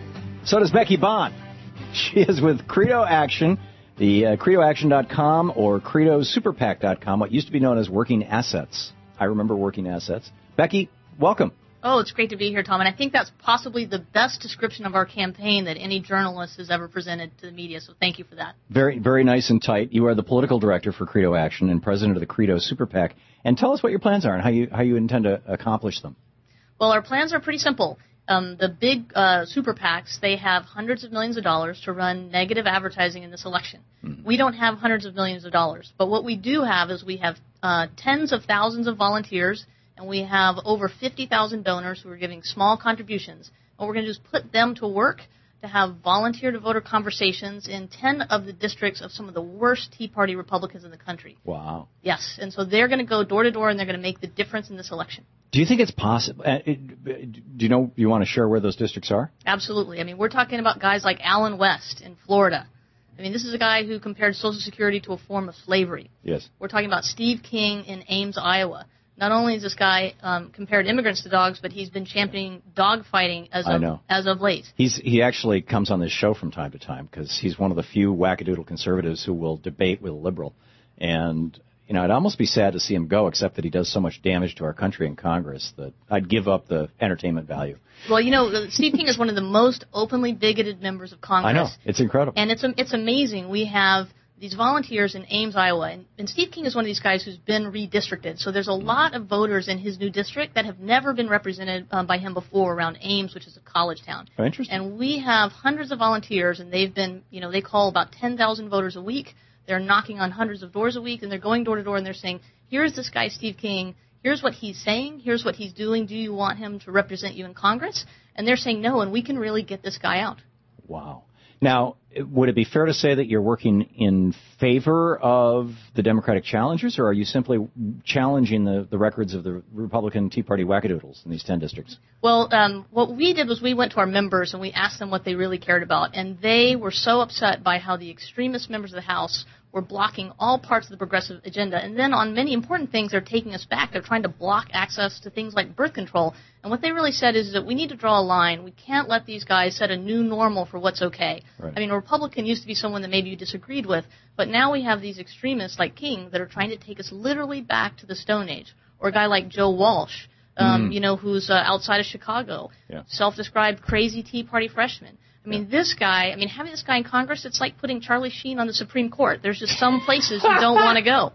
So does Becky Bond. She is with Credo Action, the uh, credo action dot com or credo super pac dot com, what used to be known as Working Assets. I remember Working Assets. Becky, welcome. Oh, it's great to be here, Tom, and I think that's possibly the best description of our campaign that any journalist has ever presented to the media, so thank you for that. Very, very nice and tight. You are the political director for Credo Action and president of the Credo Super PAC. And tell us what your plans are and how you how you intend to accomplish them. Well, our plans are pretty simple. Um, the big uh, super PACs, they have hundreds of millions of dollars to run negative advertising in this election. Mm-hmm. We don't have hundreds of millions of dollars, but what we do have is we have uh, tens of thousands of volunteers, and we have over fifty thousand donors who are giving small contributions. What we're going to do is put them to work to have volunteer-to-voter conversations in ten of the districts of some of the worst Tea Party Republicans in the country. Wow. Yes, and so they're going to go door-to-door, and they're going to make the difference in this election. Do you think it's possible? Uh, it, do you know, you want to share where those districts are? Absolutely. I mean, we're talking about guys like Alan West in Florida. I mean, this is a guy who compared Social Security to a form of slavery. Yes. We're talking about Steve King in Ames, Iowa. Not only has this guy um, compared immigrants to dogs, but he's been championing dog fighting as I of, know. as of late. He's He actually comes on this show from time to time because he's one of the few wackadoodle conservatives who will debate with a liberal. And, you know, I'd almost be sad to see him go, except that he does so much damage to our country and Congress that I'd give up the entertainment value. Well, you know, Steve King is one of the most openly bigoted members of Congress. I know. It's incredible. And it's it's amazing. We have these volunteers in Ames, Iowa, and, and Steve King is one of these guys who's been redistricted. So there's a lot of voters in his new district that have never been represented um, by him before around Ames, which is a college town. Oh, interesting. And we have hundreds of volunteers, and they've been, you know, they call about ten thousand voters a week. They're knocking on hundreds of doors a week, and they're going door to door, and they're saying, here's this guy, Steve King. Here's what he's saying. Here's what he's doing. Do you want him to represent you in Congress? And they're saying no, and we can really get this guy out. Wow. Now, would it be fair to say that you're working in favor of the Democratic challengers, or are you simply challenging the, the records of the Republican Tea Party wackadoodles in these ten districts? Well, um, what we did was we went to our members and we asked them what they really cared about, and they were so upset by how the extremist members of the House were blocking all parts of the progressive agenda. And then on many important things, they're taking us back. They're trying to block access to things like birth control. And what they really said is that we need to draw a line. We can't let these guys set a new normal for what's okay. Right. I mean, a Republican used to be someone that maybe you disagreed with, but now we have these extremists like King that are trying to take us literally back to the Stone Age. Or a guy like Joe Walsh, um, mm. you know, who's uh, outside of Chicago, yeah. self-described crazy Tea Party freshman. I mean, yeah. this guy, I mean, having this guy in Congress, it's like putting Charlie Sheen on the Supreme Court. There's just some places you don't want to go.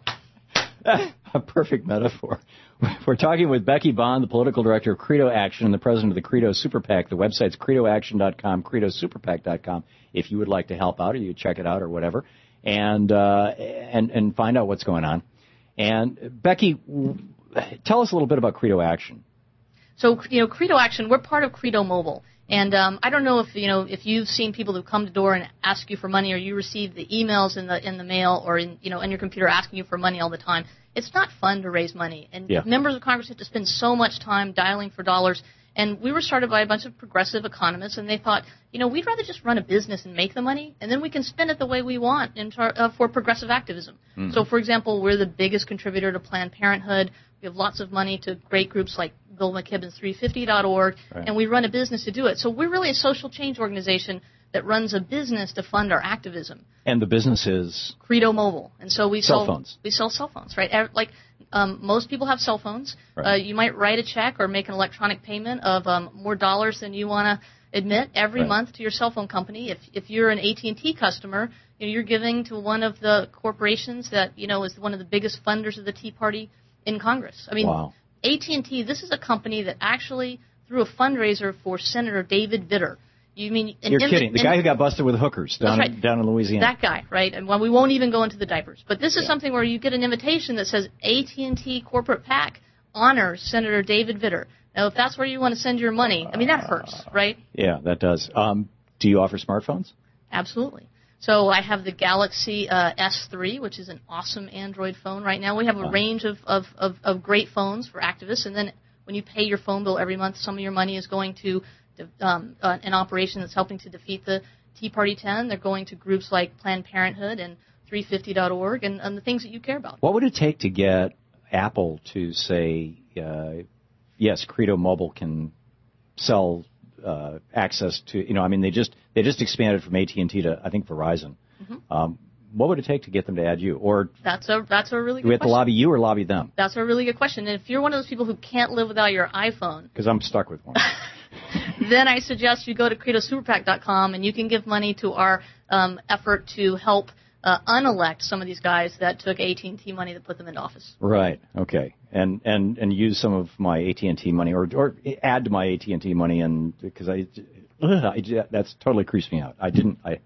A perfect metaphor. We're talking with Becky Bond, the political director of Credo Action and the president of the Credo Super PAC. The website's credo action dot com, credo super pac dot com, if you would like to help out or you check it out or whatever, and uh, and and find out what's going on. And Becky, tell us a little bit about Credo Action. So, you know, Credo Action, we're part of Credo Mobile. And um, I don't know if you know if you've seen people who come to the door and ask you for money, or you receive the emails in the in the mail or in you know in your computer asking you for money all the time. it's not fun to raise money. And Yeah. members of Congress have to spend so much time dialing for dollars. And we were started by a bunch of progressive economists, and they thought, you know, we'd rather just run a business and make the money, and then we can spend it the way we want in tar- uh, for progressive activism. Mhm. So, for example, we're the biggest contributor to Planned Parenthood. We have lots of money to great groups like Bill McKibben's three fifty dot org, Right. and we run a business to do it. So we're really a social change organization that runs a business to fund our activism. And the business is Credo Mobile, and so we Cell sell phones. We sell cell phones, right? Ev- Like um, most people have cell phones. Right. Uh, you might write a check or make an electronic payment of um, more dollars than you want to admit every Right. month to your cell phone company. If if you're an A T and T customer, you know, you're giving to one of the corporations that you know is one of the biggest funders of the Tea Party in Congress. I mean, Wow. A T and T. This is a company that actually threw a fundraiser for Senator David Vitter. You mean an You're invi- kidding. The an- guy who got busted with hookers down, That's right. down in Louisiana. That guy, right? And well, we won't even go into the diapers. But this is something where you get an invitation that says A T and T Corporate PAC honors Senator David Vitter. Now, if that's where you want to send your money, I mean, that hurts, right? Yeah, that does. Um, do you offer smartphones? Absolutely. So I have the Galaxy uh, S three, which is an awesome Android phone right now. We have a Wow. range of, of, of, of great phones for activists. And then when you pay your phone bill every month, some of your money is going to um, uh, an operation that's helping to defeat the Tea Party ten. They're going to groups like Planned Parenthood and three fifty dot org and, and the things that you care about. What would it take to get Apple to say, uh, yes, Credo Mobile can sell uh, access to, you know, I mean, they just they just expanded from A T and T to, I think, Verizon. Mhm. Um, what would it take to get them to add you? Or That's a that's a really do we good have to question. lobby you or lobby them? That's a really good question. And if you're one of those people who can't live without your iPhone, Because I'm stuck with one. then I suggest you go to credo super pac dot com and you can give money to our um, effort to help uh, unelect some of these guys that took A T and T money that put them into office. Right. Okay. And and and use some of my A T and T money, or or add to my A T and T money, and because I, ugh, I that's totally creeps me out. I didn't I.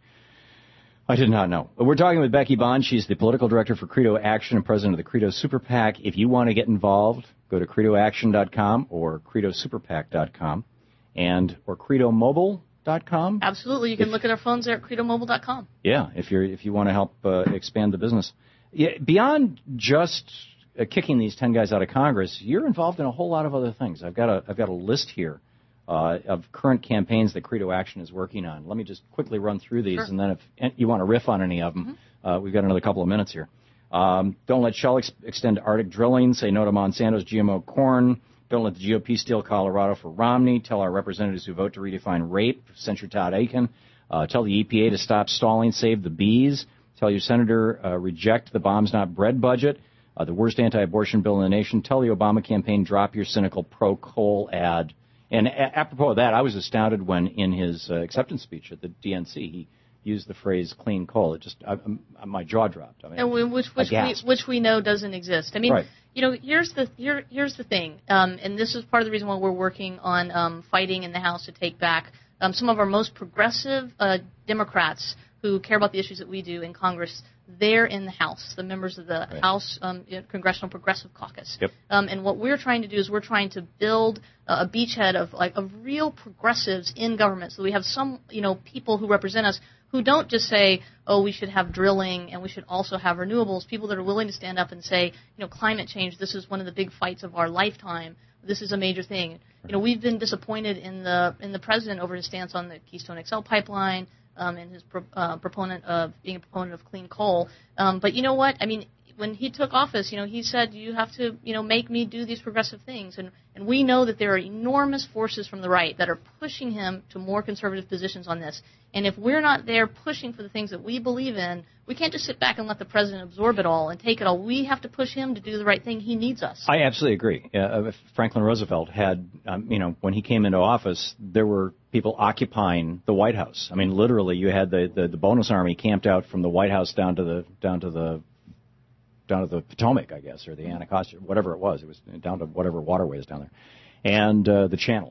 I did not know. We're talking with Becky Bond. She's the political director for Credo Action and president of the Credo Super PAC. If you want to get involved, go to credo action dot com or credo super pac dot com and or credo mobile dot com. Absolutely. You can look at our phones there at credo mobile dot com. Yeah, if you're if you want to help uh, expand the business. Yeah, beyond just uh, kicking these ten guys out of Congress, you're involved in a whole lot of other things. I've got a I've got a list here uh, of current campaigns that Credo Action is working on. Let me just quickly run through these, Sure. and then if you want to riff on any of them, mm-hmm. uh, we've got another couple of minutes here. Um, don't let Shell ex- extend to Arctic drilling. Say no to Monsanto's G M O corn. Don't let the G O P steal Colorado for Romney. Tell our representatives who vote to redefine rape. Censure Todd Aiken. Uh, tell the E P A to stop stalling. Save the bees. Tell your senator uh, reject the bombs not bread budget. Uh, the worst anti-abortion bill in the nation. Tell the Obama campaign drop your cynical pro-coal ad. And a- apropos of that, I was astounded when in his uh, acceptance speech at the D N C he used the phrase clean coal. It just I, I, my jaw dropped. I mean, And we, which which I we gasped. which we know doesn't exist. I mean, Right. you know, here's the here here's the thing, um, and this is part of the reason why we're working on um, fighting in the House to take back um, some of our most progressive uh, Democrats who care about the issues that we do in Congress. They're in the House, the members of the Right. House um, Congressional Progressive Caucus. Yep. Um, and what we're trying to do is we're trying to build uh, a beachhead of like of real progressives in government. So we have some, you know, people who represent us who don't just say, oh, we should have drilling and we should also have renewables. People that are willing to stand up and say, you know, climate change, this is one of the big fights of our lifetime. This is a major thing. You know, we've been disappointed in the in the president over his stance on the Keystone X L pipeline. Um, and his pro, uh, proponent of being a proponent of clean coal. Um, but you know what? I mean, when he took office, you know, he said, you have to, you know, make me do these progressive things. And, and we know that there are enormous forces from the right that are pushing him to more conservative positions on this. And if we're not there pushing for the things that we believe in, we can't just sit back and let the president absorb it all and take it all. We have to push him to do the right thing. He needs us. I absolutely agree. Uh, Franklin Roosevelt had, um, you know, when he came into office, there were people occupying the White House. I mean, literally, you had the, the, the bonus army camped out from the White House down to the down to the down to the Potomac, I guess, or the Anacostia, whatever it was. It was down to whatever waterway is down there, and uh, the Channel,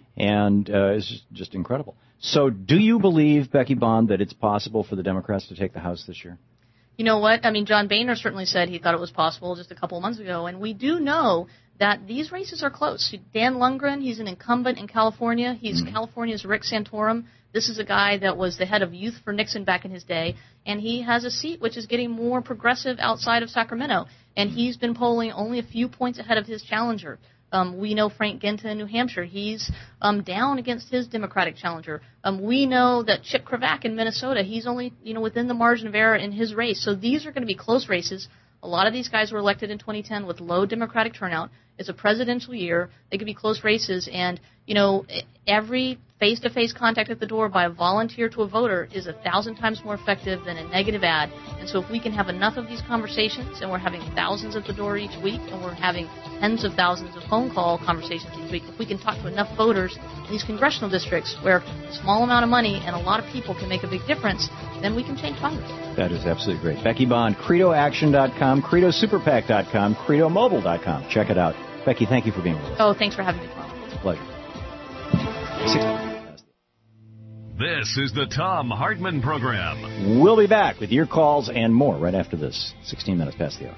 and uh, it's just, just incredible. So, do you believe, Becky Bond, that it's possible for the Democrats to take the House this year? You know what? I mean, John Boehner certainly said he thought it was possible just a couple of months ago, and we do know that these races are close. Dan Lundgren, he's an incumbent in California. He's mm-hmm. California's Rick Santorum. This is a guy that was the head of Youth for Nixon back in his day, and he has a seat which is getting more progressive outside of Sacramento, and he's been polling only a few points ahead of his challenger. Um, we know Frank Ginta in New Hampshire. He's um, down against his Democratic challenger. Um, we know that Chip Kravac in Minnesota, he's only you know within the margin of error in his race. So these are going to be close races. A lot of these guys were elected in twenty ten with low Democratic turnout. It's a presidential year. They could be close races. And, you know, every face-to-face contact at the door by a volunteer to a voter is a thousand times more effective than a negative ad. And so if we can have enough of these conversations, and we're having thousands at the door each week, and we're having tens of thousands of phone call conversations each week, if we can talk to enough voters in these congressional districts where a small amount of money and a lot of people can make a big difference, then we can change Congress. That is absolutely great. Becky Bond, Credo Action dot com, Credo Super PAC dot com, Credo Mobile dot com. Check it out. Becky, thank you for being with us. Oh, thanks for having me, Tom. It's a pleasure. This is the Thom Hartmann Program. We'll be back with your calls and more right after this. sixteen minutes past the hour.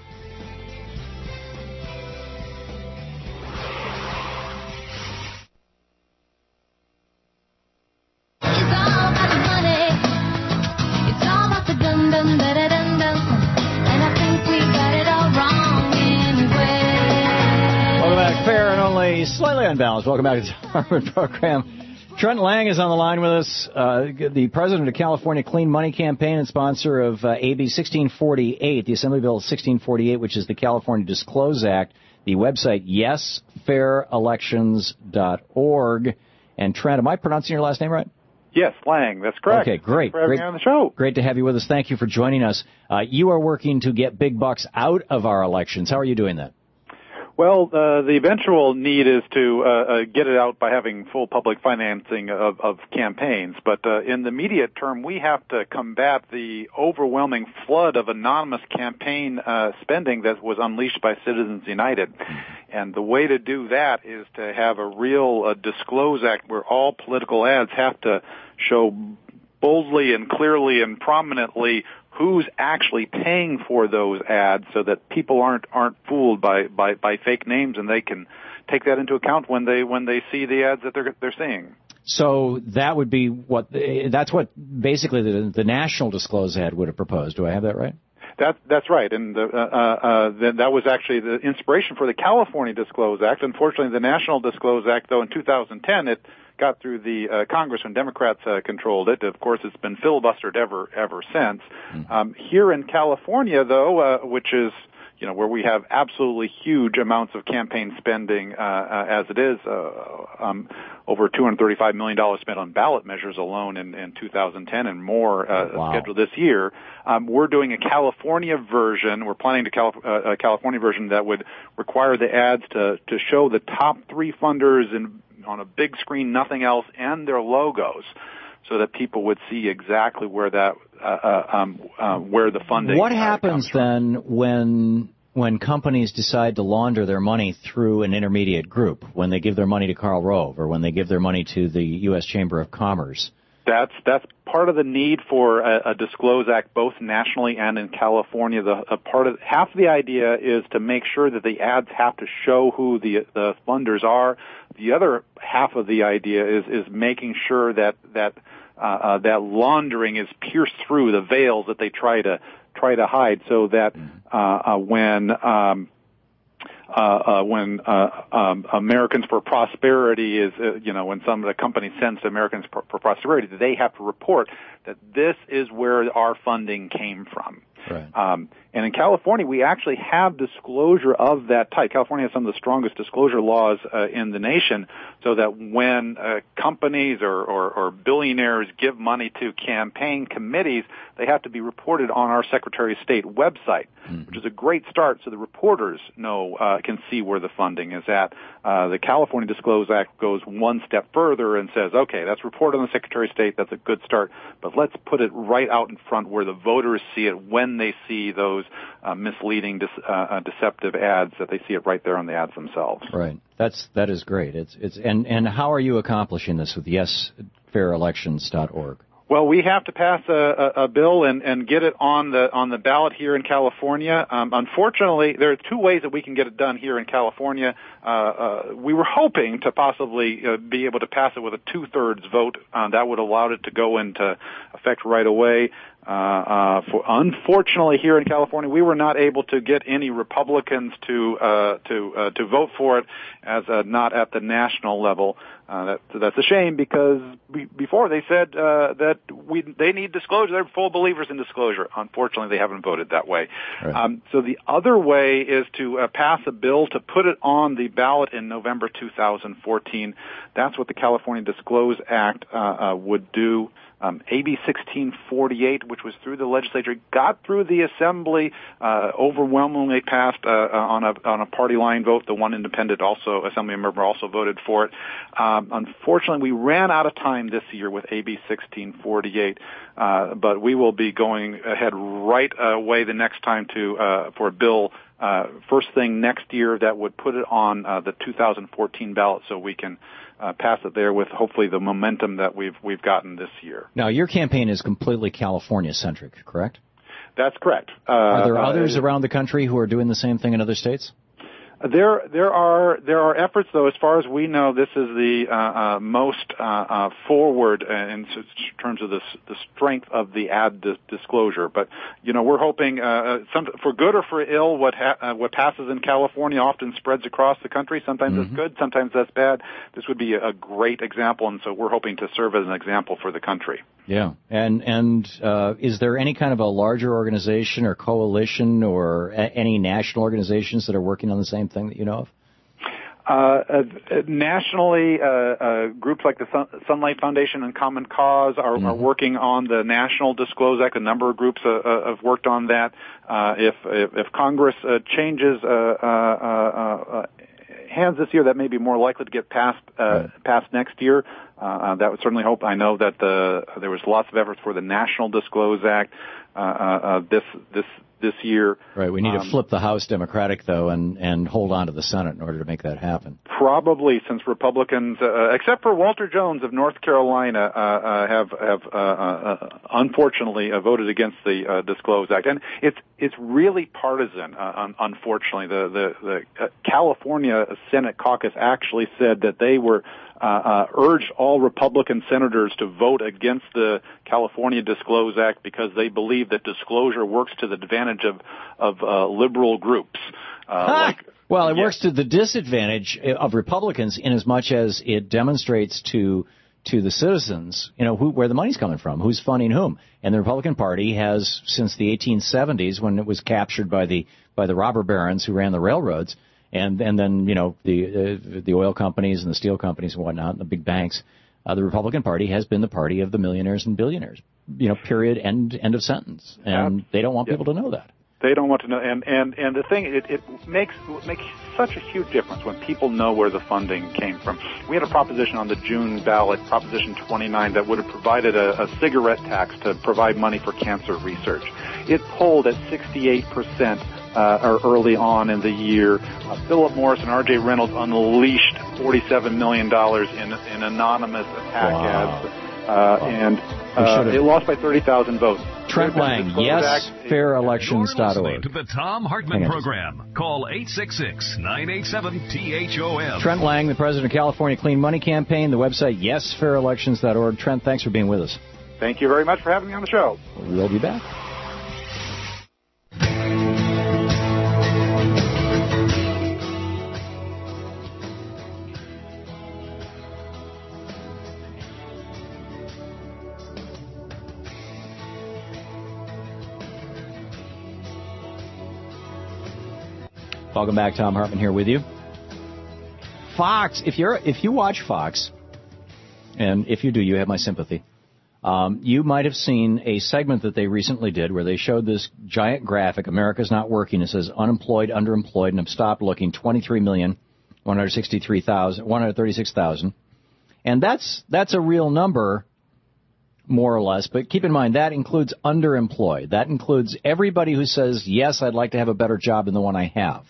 Slightly unbalanced. Welcome back to the Hartmann Program. Trent Lang is on the line with us, uh, the president of California Clean Money Campaign and sponsor of uh, A B sixteen forty-eight, the Assembly Bill sixteen forty-eight, which is the California Disclose Act. The website, yes fair elections dot org. And Trent, am I pronouncing your last name right? Yes, Lang. That's correct. Okay, great. Thanks for having great me on the show. Great to have you with us. Thank you for joining us. Uh, you are working to get big bucks out of our elections. How are you doing that? Well, uh, the eventual need is to uh, uh, get it out by having full public financing of, of campaigns. But uh, in the immediate term, we have to combat the overwhelming flood of anonymous campaign uh, spending that was unleashed by Citizens United. And the way to do that is to have a real uh, Disclose Act where all political ads have to show boldly and clearly and prominently who's actually paying for those ads so that people aren't aren't fooled by, by, by fake names, and they can take that into account when they when they see the ads that they're they're seeing. So that would be what that's what basically the, the National Disclose ad would have proposed. Do I have that right? That, that's right, and the, uh, uh, the, that was actually the inspiration for the California Disclose Act. Unfortunately, the National Disclose Act, though, in two thousand ten, it got through the uh, Congress when Democrats uh, controlled it. Of course, it's been filibustered ever ever since. Mm-hmm. Um, here in California, though, uh, which is you know where we have absolutely huge amounts of campaign spending uh, uh, as it is, uh, um, over two hundred thirty-five million dollars spent on ballot measures alone in, in two thousand ten and more uh, wow. scheduled this year. Um, we're doing a California version. We're planning to Calif- uh, a California version that would require the ads to to show the top three funders in on a big screen, nothing else, and their logos, so that people would see exactly where that uh, uh, um, uh, where the funding. What uh, happens then when when companies decide to launder their money through an intermediate group? When they give their money to Karl Rove, or when they give their money to the U S Chamber of Commerce? That's that's part of the need for a, a Disclose Act, both nationally and in California. The a part of half of the idea is to make sure that the ads have to show who the the funders are. The other half of the idea is is making sure that that uh, uh, that laundering is pierced through the veils that they try to try to hide, so that uh, uh, when um, Uh, uh, when uh, um, Americans for Prosperity is, uh, you know, when some of the company sends to Americans for, for Prosperity, they have to report that this is where our funding came from. Right. Um, and in California, we actually have disclosure of that type. California has some of the strongest disclosure laws uh, in the nation, so that when uh, companies or, or, or billionaires give money to campaign committees, they have to be reported on our Secretary of State website, mm-hmm. which is a great start, so the reporters know uh, can see where the funding is at. Uh, the California Disclose Act goes one step further and says, okay, that's reported on the Secretary of State, that's a good start, but let's put it right out in front where the voters see it when they see those uh, misleading, dis- uh, deceptive ads, that they see it right there on the ads themselves. Right. That's that is great. It's it's and and how are you accomplishing this with yes fair elections dot org? Well, we have to pass a, a, a bill and, and get it on the on the ballot here in California. Um, unfortunately, there are two ways that we can get it done here in California. Uh, uh, we were hoping to possibly uh, be able to pass it with a two-thirds vote. Uh, that would allow it to go into effect right away. Uh, uh, for, unfortunately, here in California, we were not able to get any Republicans to uh, to uh, to vote for it, as uh, not at the national level. Uh, that, that's a shame, because be, before they said uh, that we they need disclosure. They're full believers in disclosure. Unfortunately, they haven't voted that way. Right. Um, so the other way is to uh, pass a bill to put it on the ballot in November two thousand fourteen. That's what the California Disclose Act uh, uh, would do. Um, A B sixteen forty-eight, which was through the legislature, got through the assembly, uh, overwhelmingly passed uh, on a on a party line vote. The one independent also assembly member also voted for it. Um, unfortunately, we ran out of time this year with A B sixteen forty-eight, uh, but we will be going ahead right away the next time to uh, for a bill. Uh, first thing next year that would put it on uh, the two thousand fourteen ballot, so we can uh, pass it there with hopefully the momentum that we've we've gotten this year. Now, your campaign is completely California-centric, correct? That's correct. Uh, are there others uh, around the country who are doing the same thing in other states? There, there are there are efforts, though. As far as we know, this is the uh, uh, most uh, uh, forward in terms of the the strength of the ad dis- disclosure. But you know, we're hoping, uh, some, for good or for ill, what ha- uh, what passes in California often spreads across the country. Sometimes mm-hmm. that's good, sometimes that's bad. This would be a great example, and so we're hoping to serve as an example for the country. Yeah, and and uh, is there any kind of a larger organization or coalition or a- any national organizations that are working on the same thing that you know of? Uh, uh, nationally, uh, uh, groups like the Sun- Sunlight Foundation and Common Cause are, mm-hmm. are working on the National Disclose Act. A number of groups uh, uh, have worked on that. Uh, if, if if Congress uh, changes uh, uh, uh, uh, hands this year, that may be more likely to get passed uh, right. passed next year. Uh, uh, that would certainly hope. I know that the there was lots of efforts for the National Disclose Act uh, uh, uh, this this. this year. Right. We need um, to flip the House Democratic, though, and, and hold on to the Senate in order to make that happen. Probably, since Republicans, uh, except for Walter Jones of North Carolina, uh, uh, have have uh, uh, unfortunately uh, voted against the uh, Disclose Act, and it's it's really partisan. Uh, un- unfortunately, the the, the uh, California Senate caucus actually said that they were. Uh, uh, urged all Republican senators to vote against the California Disclose Act because they believe that disclosure works to the advantage of of uh, liberal groups. Uh, like, well, it yeah. works to the disadvantage of Republicans in as much as it demonstrates to to the citizens, you know, who, where the money's coming from, who's funding whom. And the Republican Party has, since the eighteen seventies, when it was captured by the by the robber barons who ran the railroads. And and then, you know, the uh, the oil companies and the steel companies and whatnot, and the big banks, uh, the Republican Party has been the party of the millionaires and billionaires, you know, period, end end of sentence. And they don't want yeah. people to know that. They don't want to know. And, and, and the thing, it, it makes makes such a huge difference when people know where the funding came from. We had a proposition on the June ballot, Proposition twenty-nine, that would have provided a, a cigarette tax to provide money for cancer research. It polled at sixty-eight percent. Uh, or early on in the year. Uh, Philip Morris and R J Reynolds unleashed forty-seven million dollars in, in anonymous attack wow. ads, uh, wow. and uh, it lost by thirty thousand votes. Trent Lang, yes, fair elections dot org. You're listening to the Tom Hartman Program. Call eight six six, nine eight seven, T H O M. Trent Lang, the president of California Clean Money Campaign, the website yes fair elections dot org. Trent, thanks for being with us. Thank you very much for having me on the show. We'll be back. Welcome back. Tom Hartman here with you. Fox, if you're if you watch Fox, and if you do, you have my sympathy. Um, you might have seen a segment that they recently did where they showed this giant graphic, America's not working. It says unemployed, underemployed, and have stopped looking, twenty-three million, one hundred sixty-three thousand, one hundred thirty-six thousand. And that's that's a real number, more or less. But keep in mind, that includes underemployed. That includes everybody who says, yes, I'd like to have a better job than the one I have.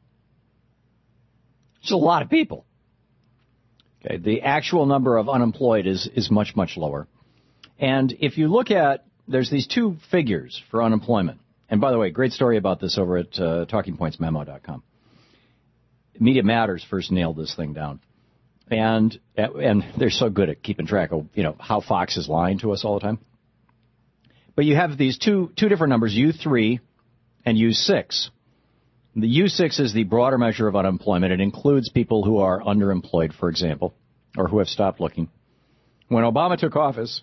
It's a lot of people. Okay, the actual number of unemployed is, is much, much lower. And if you look at, there's these two figures for unemployment. And by the way, great story about this over at uh, talking points memo dot com. Media Matters first nailed this thing down. And and they're so good at keeping track of, you know, how Fox is lying to us all the time. But you have these two two different numbers, U three and U six. The U six is the broader measure of unemployment. It includes people who are underemployed, for example, or who have stopped looking. When Obama took office,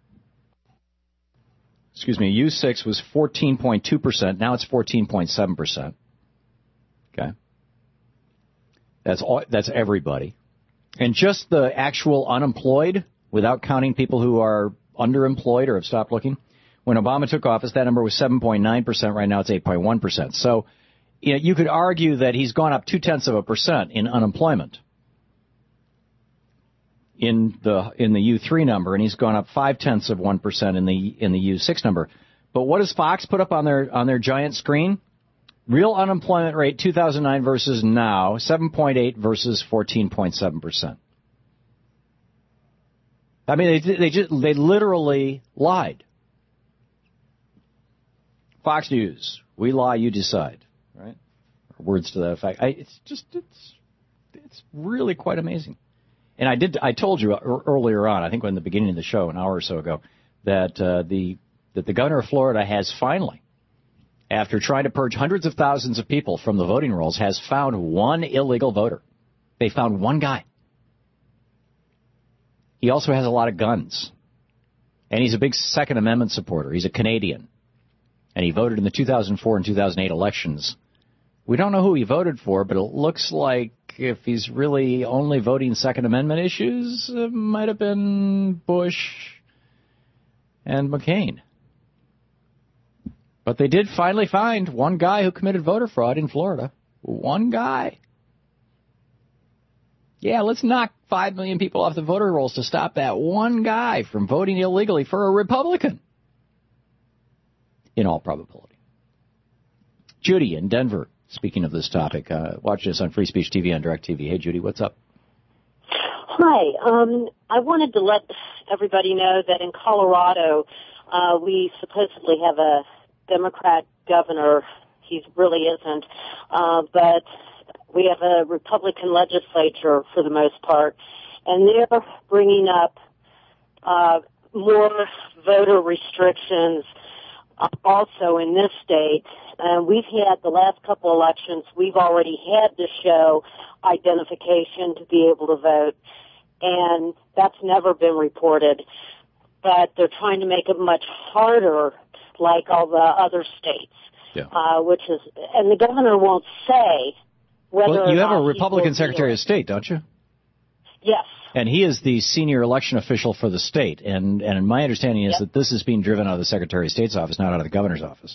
excuse me, U six was fourteen point two percent. Now it's fourteen point seven percent. Okay. That's all, that's everybody. And just the actual unemployed, without counting people who are underemployed or have stopped looking, when Obama took office, that number was seven point nine percent. Right now it's eight point one percent. So, you know, you could argue that he's gone up two-tenths of a percent in unemployment in the in the U three number, and he's gone up five-tenths of one percent in the in the U six number. But what does Fox put up on their on their giant screen? Real unemployment rate two thousand nine versus now, seven point eight versus fourteen point seven percent. I mean, they they just they literally lied. Fox News, we lie, you decide, right? Or words to that effect. I, it's just it's it's really quite amazing. And I did I told you earlier on, I think in the beginning of the show, an hour or so ago, that uh, the that the governor of Florida has finally, after trying to purge hundreds of thousands of people from the voting rolls, has found one illegal voter. They found one guy. He also has a lot of guns. And he's a big Second Amendment supporter. He's a Canadian. And he voted in the two thousand four and two thousand eight elections. We don't know who he voted for, but it looks like if he's really only voting Second Amendment issues, it might have been Bush and McCain. But they did finally find one guy who committed voter fraud in Florida. One guy. Yeah, let's knock five million people off the voter rolls to stop that one guy from voting illegally for a Republican. In all probability. Judy in Denver, speaking of this topic, uh, watching us on Free Speech T V on DirecTV. Hey, Judy, what's up? Hi. Um, I wanted to let everybody know that in Colorado, uh, we supposedly have a Democrat governor. He really isn't. Uh, but we have a Republican legislature for the most part. And they're bringing up uh, more voter restrictions uh, also in this state. Uh, we've had the last couple elections, we've already had to show identification to be able to vote. And that's never been reported. But they're trying to make it much harder like all the other states, yeah. uh, which is, and the governor won't say whether well, you or have not a Republican he Secretary of State, don't you? Yes. And he is the senior election official for the state. And, and my understanding is yep. that this is being driven out of the Secretary of State's office, not out of the governor's office.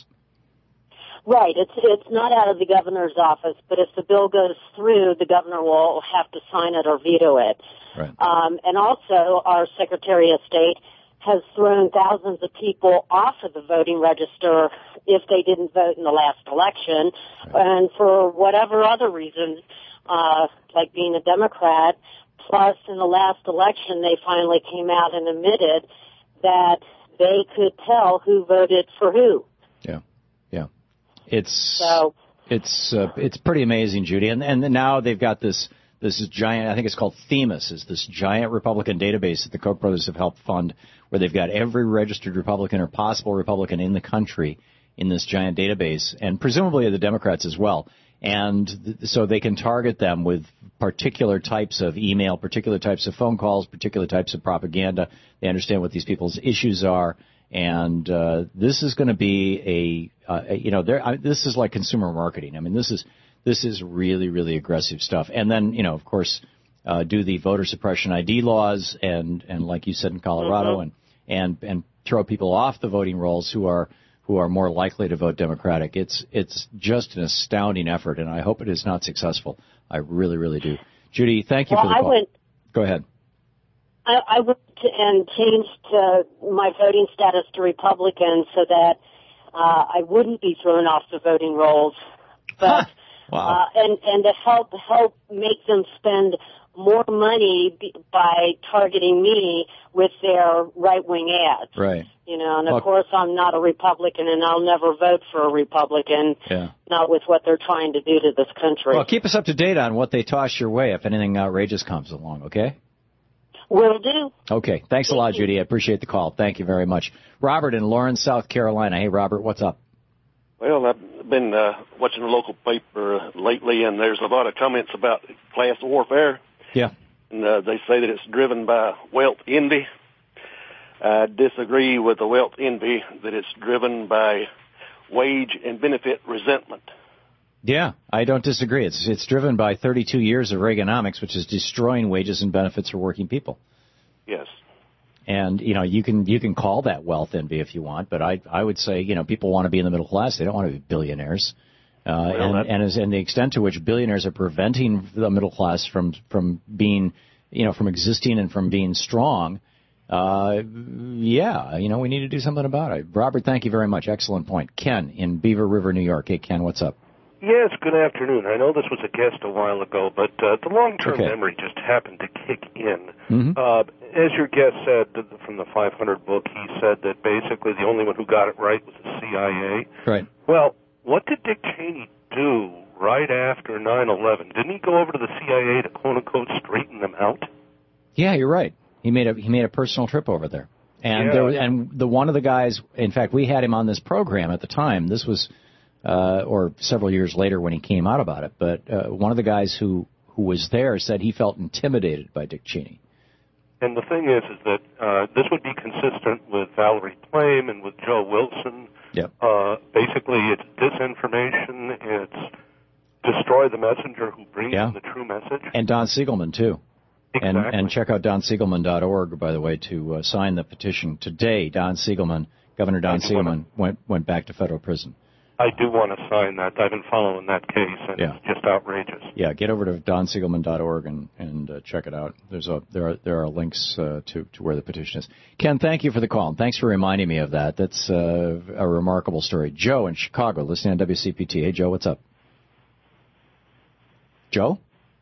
Right. It's it's not out of the governor's office, but if the bill goes through, the governor will have to sign it or veto it. Right. Um, and also, our Secretary of State has thrown thousands of people off of the voting register if they didn't vote in the last election, right. and for whatever other reasons, uh, like being a Democrat. Plus, in the last election, they finally came out and admitted that they could tell who voted for who. Yeah, yeah. It's so, it's uh, it's pretty amazing, Judy. And and now they've got this this giant. I think it's called Themis. Is this giant Republican database that the Koch brothers have helped fund, where they've got every registered Republican or possible Republican in the country in this giant database, and presumably the Democrats as well. And th- so they can target them with particular types of email, particular types of phone calls, particular types of propaganda. They understand what these people's issues are. And uh, this is going to be a, uh, a you know, I, this is like consumer marketing. I mean, this is this is really, really aggressive stuff. And then, you know, of course, uh, do the voter suppression I D laws and, and like you said in Colorado, mm-hmm. and, and and throw people off the voting rolls who are who are more likely to vote Democratic. It's it's just an astounding effort, and I hope it is not successful. I really, really do. Judy, thank you well, for the call. I went, Go ahead. I, I went to, and changed uh, my voting status to Republican so that uh, I wouldn't be thrown off the voting rolls. But huh. wow. uh, and and to help help make them spend more money b- by targeting me with their right-wing ads. Right. You know, and of Well- course I'm not a Republican, and I'll never vote for a Republican, Yeah. not with what they're trying to do to this country. Well, keep us up to date on what they toss your way if anything outrageous comes along, okay? Will do. Okay. Thanks a lot, Judy. I appreciate the call. Thank you very much. Robert in Lawrence, South Carolina. Hey, Robert, what's up? Well, I've been uh, watching the local paper uh, lately, and there's a lot of comments about class warfare. Yeah. And uh, they say that it's driven by wealth envy. I disagree with the wealth envy, that it's driven by wage and benefit resentment. Yeah, I don't disagree. It's it's driven by thirty-two years of Reaganomics, which is destroying wages and benefits for working people. Yes. And, you know, you can you can call that wealth envy if you want, but I I would say, you know, people want to be in the middle class. They don't want to be billionaires. Uh, Well, and, that- and, as, and the extent to which billionaires are preventing the middle class from, from being, you know, from existing and from being strong, uh, yeah, you know, we need to do something about it. Robert, thank you very much. Excellent point. Ken in Beaver River, New York. Hey, Ken, what's up? Yes, good afternoon. I know this was a guest a while ago, but uh, the long-term Okay. memory just happened to kick in. Mm-hmm. Uh, as your guest said th- from the five hundred book, he said that basically the only one who got it right was the C I A. Right. Well, what did Dick Cheney do right after nine eleven? Didn't he go over to the C I A to quote-unquote straighten them out? Yeah, you're right. He made a he made a personal trip over there, and Yeah. there was, and the one of the guys. In fact, we had him on this program at the time. This was, uh, or several years later when he came out about it. But uh, one of the guys who who was there said he felt intimidated by Dick Cheney. And the thing is, is that uh, this would be consistent with Valerie Plame and with Joe Wilson. Yep. Uh, basically, it's disinformation. It's destroy the messenger who brings Yeah. in the true message. And Don Siegelman too. And Exactly. and check out don siegelman dot org, by the way, to uh, sign the petition today. Don Siegelman, Governor Don I do wanna- Siegelman, went went back to federal prison. I do want to sign that. I've been following that case, and Yeah. it's just outrageous. Yeah, get over to don siegelman dot org and and uh, check it out. There's a there are there are links uh, to to where the petition is. Ken, thank you for the call and thanks for reminding me of that. That's uh, a remarkable story. Joe in Chicago, listening on W C P T. Hey, Joe, what's up? Joe?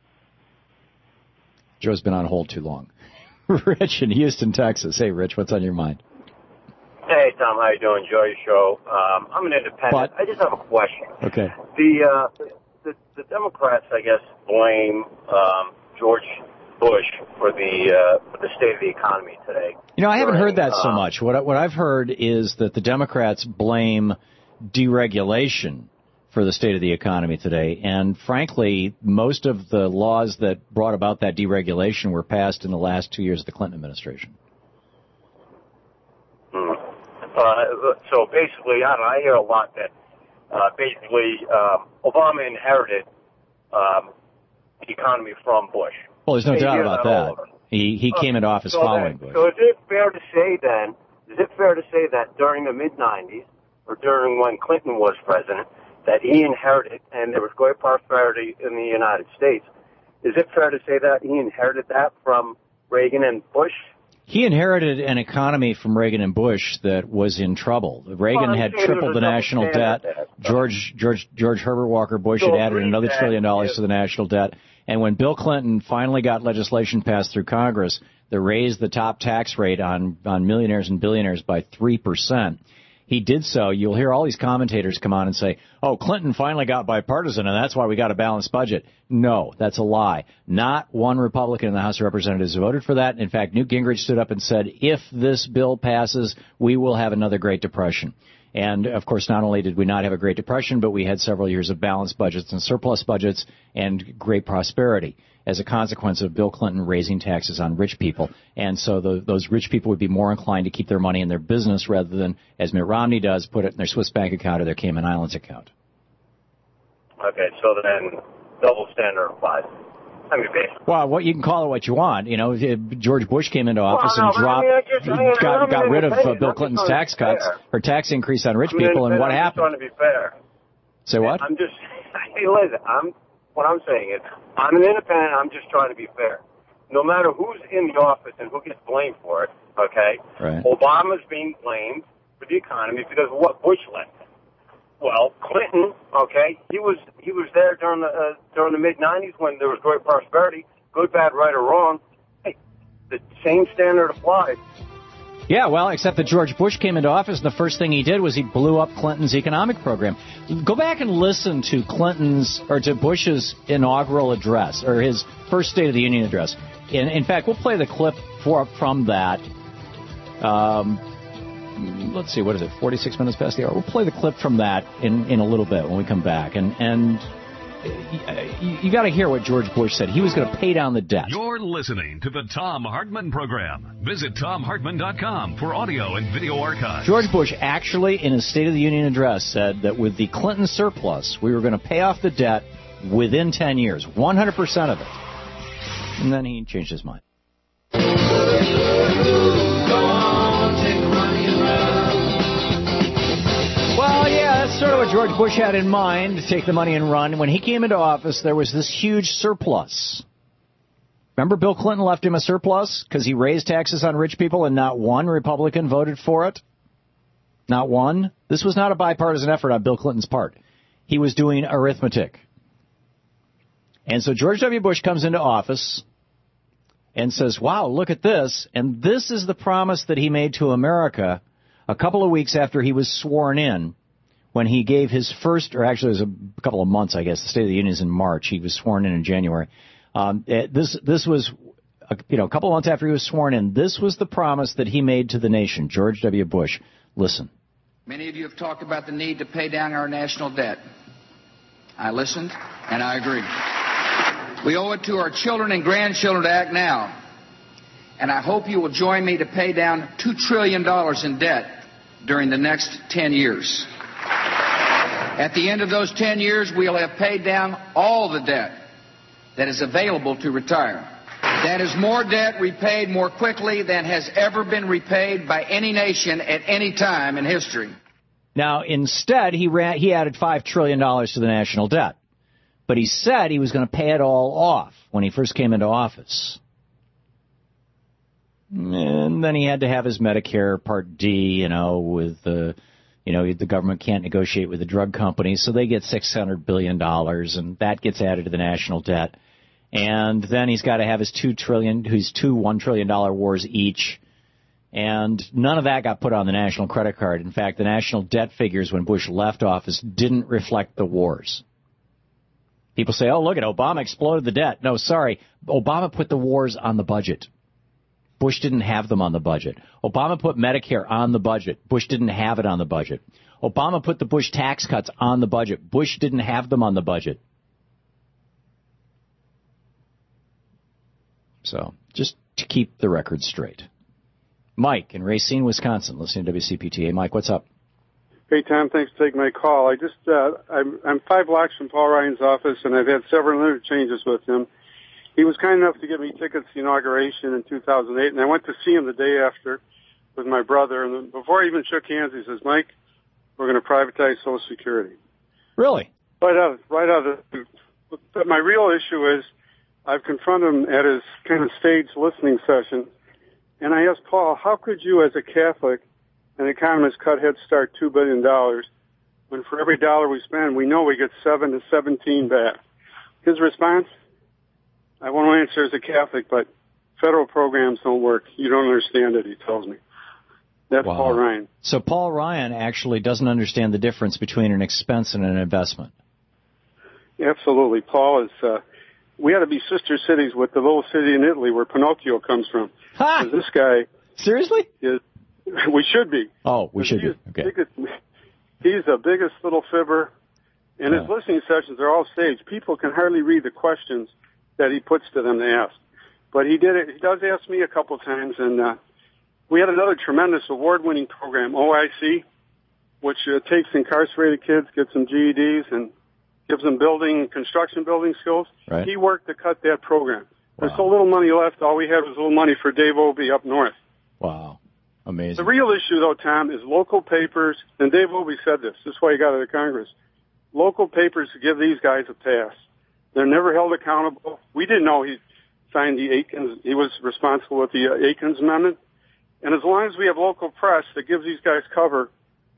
Joe's been on hold too long. Rich in Houston, Texas. Hey, Rich, what's on your mind? Hey, Tom, how you doing? Enjoy your show. Um, I'm an independent. But- I just have a question. Okay. The uh, the, the Democrats, I guess, blame um, George Bush for the uh, for the state of the economy today. You know, I haven't heard that so Um, much. What I, what I've heard is that the Democrats blame deregulation for the state of the economy today. And frankly, most of the laws that brought about that deregulation were passed in the last two years of the Clinton administration. hmm. Uh, so basically, I don't know, I hear a lot that uh, basically um, Obama inherited um, the economy from Bush. Well, there's no You doubt hear about all that. over. He he came into office so following then, Bush. So is it fair to say then, is it fair to say that during the mid nineties, or during when Clinton was president, that he inherited, and there was great prosperity in the United States, is it fair to say that he inherited that from Reagan and Bush? He inherited an economy from Reagan and Bush that was in trouble. Reagan Well, I'm had saying tripled there's the a double national standard debt. there. George George George Herbert Walker Bush So had added agree another that trillion dollars if- to the national debt. And when Bill Clinton finally got legislation passed through Congress that raised the top tax rate on on millionaires and billionaires by three percent, he did so. You'll hear all these commentators come on and say, oh, Clinton finally got bipartisan, and that's why we got a balanced budget. No, that's a lie. Not one Republican in the House of Representatives voted for that. In fact, Newt Gingrich stood up and said, if this bill passes, we will have another Great Depression. And, of course, not only did we not have a Great Depression, but we had several years of balanced budgets and surplus budgets and great prosperity as a consequence of Bill Clinton raising taxes on rich people. And so the, those rich people would be more inclined to keep their money in their business rather than, as Mitt Romney does, put it in their Swiss bank account or their Cayman Islands account. Okay, so then double standard applies. I mean, basically. Well, what you can call it what you want. You know, George Bush came into office Well, no, and but I dropped, mean, I just- I mean, got, I'm got an rid of uh, independent. Bill I'm Clinton's just trying tax to be cuts, fair. or tax increase on rich I'm an people, and what independent. I'm just happened? trying to be fair. Say what? I'm just, hey, listen, I'm, what I'm saying is, I'm an independent, I'm just trying to be fair. No matter who's in the office and who gets blamed for it, okay, Right. Obama's being blamed for the economy because of what Bush left. Well, Clinton, okay, he was he was there during the uh, during the mid nineties when there was great prosperity. good, bad, right, or wrong, hey, the same standard applies. Yeah, well, except that George Bush came into office, and the first thing he did was he blew up Clinton's economic program. Go back and listen to Clinton's, or to Bush's inaugural address, or his first State of the Union address. In, in fact, we'll play the clip for, from that. Um, let's see, what is it, forty-six minutes past the hour? We'll play the clip from that in, in a little bit when we come back. And, and you, you got to hear what George Bush said. He was going to pay down the debt. You're listening to the Thom Hartmann Program. Visit Thom Hartmann dot com for audio and video archives. George Bush actually, in his State of the Union address, said that with the Clinton surplus, we were going to pay off the debt within ten years, one hundred percent of it. And then he changed his mind. Well, yeah, that's sort of what George Bush had in mind, to take the money and run. When he came into office, there was this huge surplus. Remember Bill Clinton left him a surplus because he raised taxes on rich people and not one Republican voted for it? Not one? This was not a bipartisan effort on Bill Clinton's part. He was doing arithmetic. And so George W. Bush comes into office and says, wow, look at this. And this is the promise that he made to America a couple of weeks after he was sworn in, when he gave his first, or actually it was a couple of months, I guess. The State of the Union is in March. He was sworn in in January. Um, this this was, a, you know, a couple of months after he was sworn in. This was the promise that he made to the nation. George W. Bush. Listen. Many of you have talked about the need to pay down our national debt. I listened, and I agree. We owe it to our children and grandchildren to act now. And I hope you will join me to pay down two trillion dollars in debt during the next ten years. At the end of those ten years, we'll have paid down all the debt that is available to retire. That is more debt repaid more quickly than has ever been repaid by any nation at any time in history. Now, instead, he ran, he added five trillion dollars to the national debt. But he said he was going to pay it all off when he first came into office. And then he had to have his Medicare Part D, you know, with the, you know, the government can't negotiate with the drug companies, so they get six hundred billion dollars, and that gets added to the national debt. And then he's got to have his two trillion, his two one trillion dollar wars each, and none of that got put on the national credit card. In fact, the national debt figures when Bush left office didn't reflect the wars. People say, oh, look at Obama exploded the debt. No, sorry, Obama put the wars on the budget. Bush didn't have them on the budget. Obama put Medicare on the budget. Bush didn't have it on the budget. Obama put the Bush tax cuts on the budget. Bush didn't have them on the budget. So, just to keep the record straight. Mike in Racine, Wisconsin, listening to W C P T. Hey, Mike, what's up? Hey, Tom, thanks for taking my call. I just, uh, I'm, I'm five blocks from Paul Ryan's office, and I've had several interchanges with him. He was kind enough to give me tickets to the inauguration in two thousand eight, and I went to see him the day after with my brother. And before I even shook hands, he says, Mike, we're going to privatize Social Security. Really? Right out, right out of the, but my real issue is I've confronted him at his kind of stage listening session, and I asked Paul, how could you as a Catholic and economist cut Head Start two billion dollars when for every dollar we spend, we know we get seven to seventeen back? His response, I won't answer as a Catholic, but federal programs don't work. You don't understand it, he tells me. That's Wow. Paul Ryan. So Paul Ryan actually doesn't understand the difference between an expense and an investment. Absolutely. Paul is, uh, we ought to be sister cities with the little city in Italy where Pinocchio comes from. Ha! This guy. Seriously? Is, we should be. Oh, we should be. He's, Okay. biggest, he's the biggest little fibber, and his Yeah. listening sessions are all staged. People can hardly read the questions that he puts to them to ask. But he did it. He does ask me a couple times, and uh, we had another tremendous award-winning program, O I C, which uh, takes incarcerated kids, gets them G E Ds, and gives them building, construction building skills. Right. He worked to cut that program. There's so little money left. All we had was a little money for Dave Obey up north. Wow. Amazing. The real issue, though, Tom, is local papers, and Dave Obey said this. This is why he got out of Congress. Local papers give these guys a pass. They're never held accountable. We didn't know he signed the Aikens. He was responsible with the uh, Aikens Amendment. And as long as we have local press that gives these guys cover,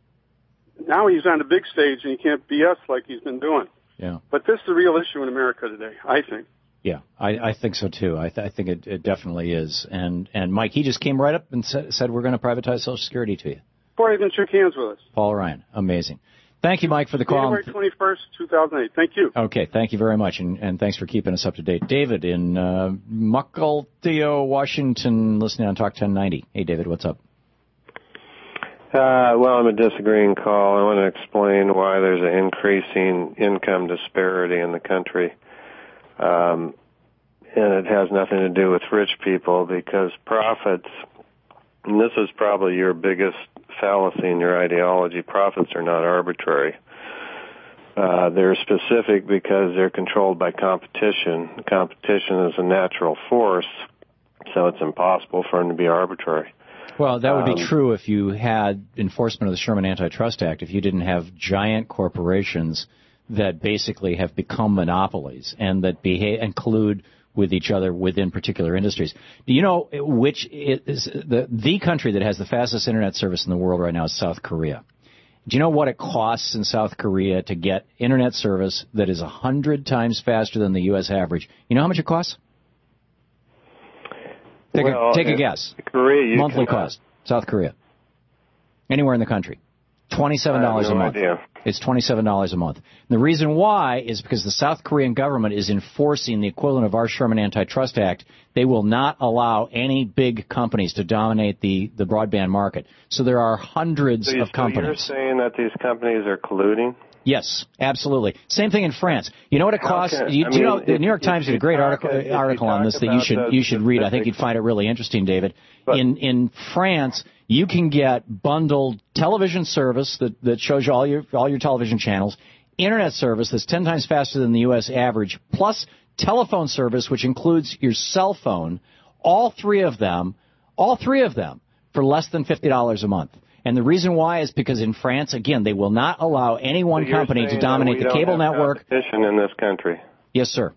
now he's on the big stage and he can't B S like he's been doing. Yeah. But this is the real issue in America today, I think. Yeah, I, I think so too. I, th- I think it, it definitely is. And and Mike, he just came right up and sa- said we're going to privatize Social Security to you. Before I even shook hands with us. Paul Ryan, amazing. Thank you, Mike, for the call. January twenty-first, two thousand eight. Thank you. Okay, thank you very much, and, and thanks for keeping us up to date. David in uh, Mukilteo, Washington, listening on Talk ten ninety. Hey, David, what's up? Uh, well, I'm a disagreeing call. I want to explain why there's an increasing income disparity in the country. Um, and it has nothing to do with rich people because profits, and this is probably your biggest fallacy in your ideology, profits are not arbitrary. Uh, they're specific because they're controlled by competition. Competition is a natural force, so it's impossible for them to be arbitrary. Well, that would be Um, true if you had enforcement of the Sherman Antitrust Act, if you didn't have giant corporations that basically have become monopolies and that behave and collude with each other within particular industries. Do you know which is the the country that has the fastest internet service in the world right now is South Korea? Do you know what it costs in South Korea to get internet service that is a hundred times faster than the U S average? You know how much it costs? Take, well, a, take a in guess. Korea, you Monthly cannot- cost. South Korea. Anywhere in the country. twenty-seven dollars I have no a month. idea. It's twenty-seven dollars a month. And the reason why is because the South Korean government is enforcing the equivalent of our Sherman Antitrust Act. They will not allow any big companies to dominate the, the broadband market. So there are hundreds So, you, of so companies. you're saying that these companies are colluding? Yes, absolutely. Same thing in France. You know what it How costs? can- You, I do you mean, know the if- New York if Times did you a great talk- article if you article on talk this that you about should the you should read. I think specific- you'd find it really interesting, David. But- in in France, you can get bundled television service that that shows you all your all your television channels, internet service that's ten times faster than the U S average, plus telephone service which includes your cell phone. All three of them, all three of them for less than fifty dollars a month. And the reason why is because in France, again, they will not allow any one So you're company to saying dominate that we the don't cable have network. competition in this country. Yes, sir.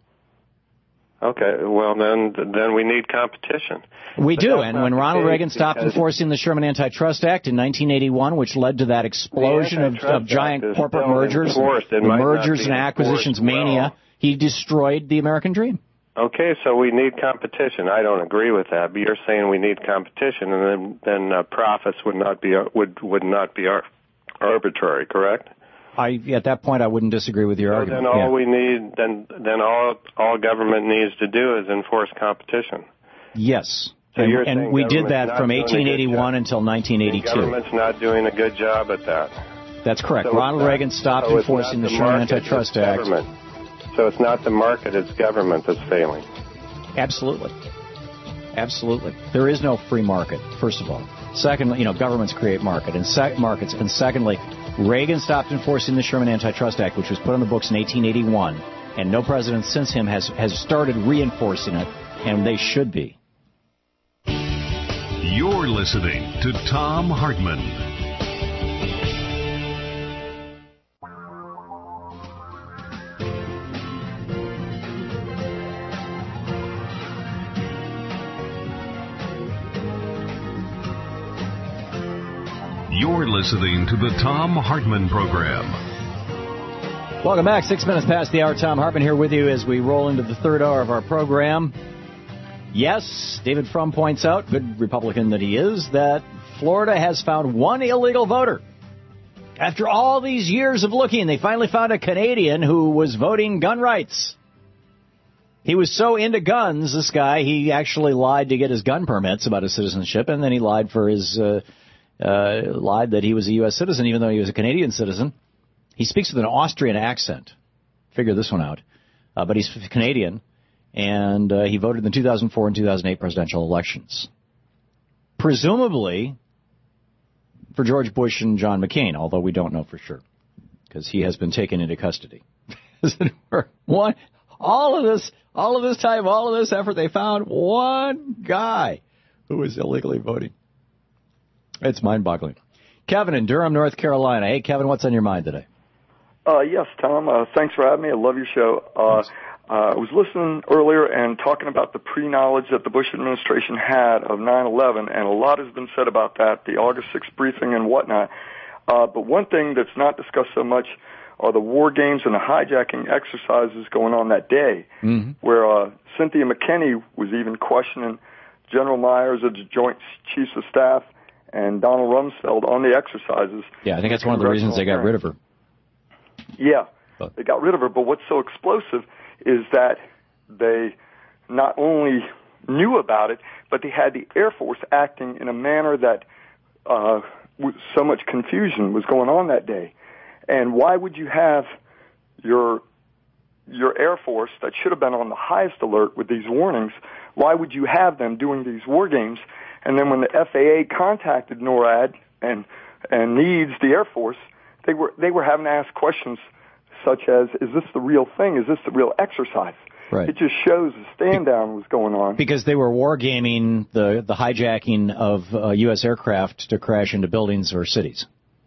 Okay, well then, then we need competition. We But do, that's and not when the Ronald case Reagan stopped because enforcing the Sherman Antitrust Act in nineteen eighty-one, which led to that explosion of, Antitrust of giant Act is corporate still mergers, enforced. It the might not mergers be and acquisitions enforced mania, well. he destroyed the American dream. Okay, so we need competition. I don't agree with that, but you're saying we need competition, and then then uh, profits would not be would would not be ar- arbitrary, correct? I at that point I wouldn't disagree with your So argument. then all Yeah. we need then then all all government needs to do is enforce competition. Yes, So and, you're and saying we did government's that not from doing a good eighteen eighty-one job. until nineteen The eighty-two. government's not doing a good job at that. That's correct. So Ronald it's not- Reagan stopped so it's enforcing not the Sherman market, Antitrust it's Act. government. So it's not the market, it's government that's failing. Absolutely. Absolutely. There is no free market, first of all. Secondly, you know, governments create market and sec- markets. And secondly, Reagan stopped enforcing the Sherman Antitrust Act, which was put on the books in eighteen eighty-one, and no president since him has, has started reinforcing it, and they should be. You're listening to Tom Hartman. You're listening to the Tom Hartman Program. Welcome back. Six minutes past the hour. Tom Hartman here with you as we roll into the third hour of our program. Yes, David Frum points out, good Republican that he is, that Florida has found one illegal voter. After all these years of looking, they finally found a Canadian who was voting gun rights. He was so into guns, this guy, he actually lied to get his gun permits about his citizenship, and then he lied for his, uh, uh, lied that he was a U S citizen, even though he was a Canadian citizen. He speaks with an Austrian accent. Figure this one out. Uh, but he's Canadian, and uh, he voted in the two thousand four and two thousand eight presidential elections. Presumably for George Bush and John McCain, although we don't know for sure, because he has been taken into custody. One, all of this, all of this time, all of this effort, they found one guy who was illegally voting. It's mind-boggling. Kevin in Durham, North Carolina. Hey, Kevin, what's on your mind today? Uh, yes, Tom. Uh, thanks for having me. I love your show. Uh, uh, I was listening earlier and talking about the pre-knowledge that the Bush administration had of nine eleven, and a lot has been said about that, the August sixth briefing and whatnot. Uh, but one thing that's not discussed so much are the war games and the hijacking exercises going on that day, mm-hmm. where uh, Cynthia McKinney was even questioning General Myers of the Joint Chiefs of Staff and Donald Rumsfeld on the exercises. Yeah, I think that's one of the reasons they got rid of her. Yeah, but. they got rid of her. But what's so explosive is that they not only knew about it, but they had the Air Force acting in a manner that uh, so much confusion was going on that day. And why would you have your your Air Force that should have been on the highest alert with these warnings? Why would you have them doing these war games? And then when the F A A contacted NORAD and and needs the Air Force, they were they were having to ask questions such as, "Is this the real thing? Is this the real exercise?" Right. It just shows the stand down was going on. Because they were wargaming the the hijacking of uh, U S aircraft to crash into buildings or cities.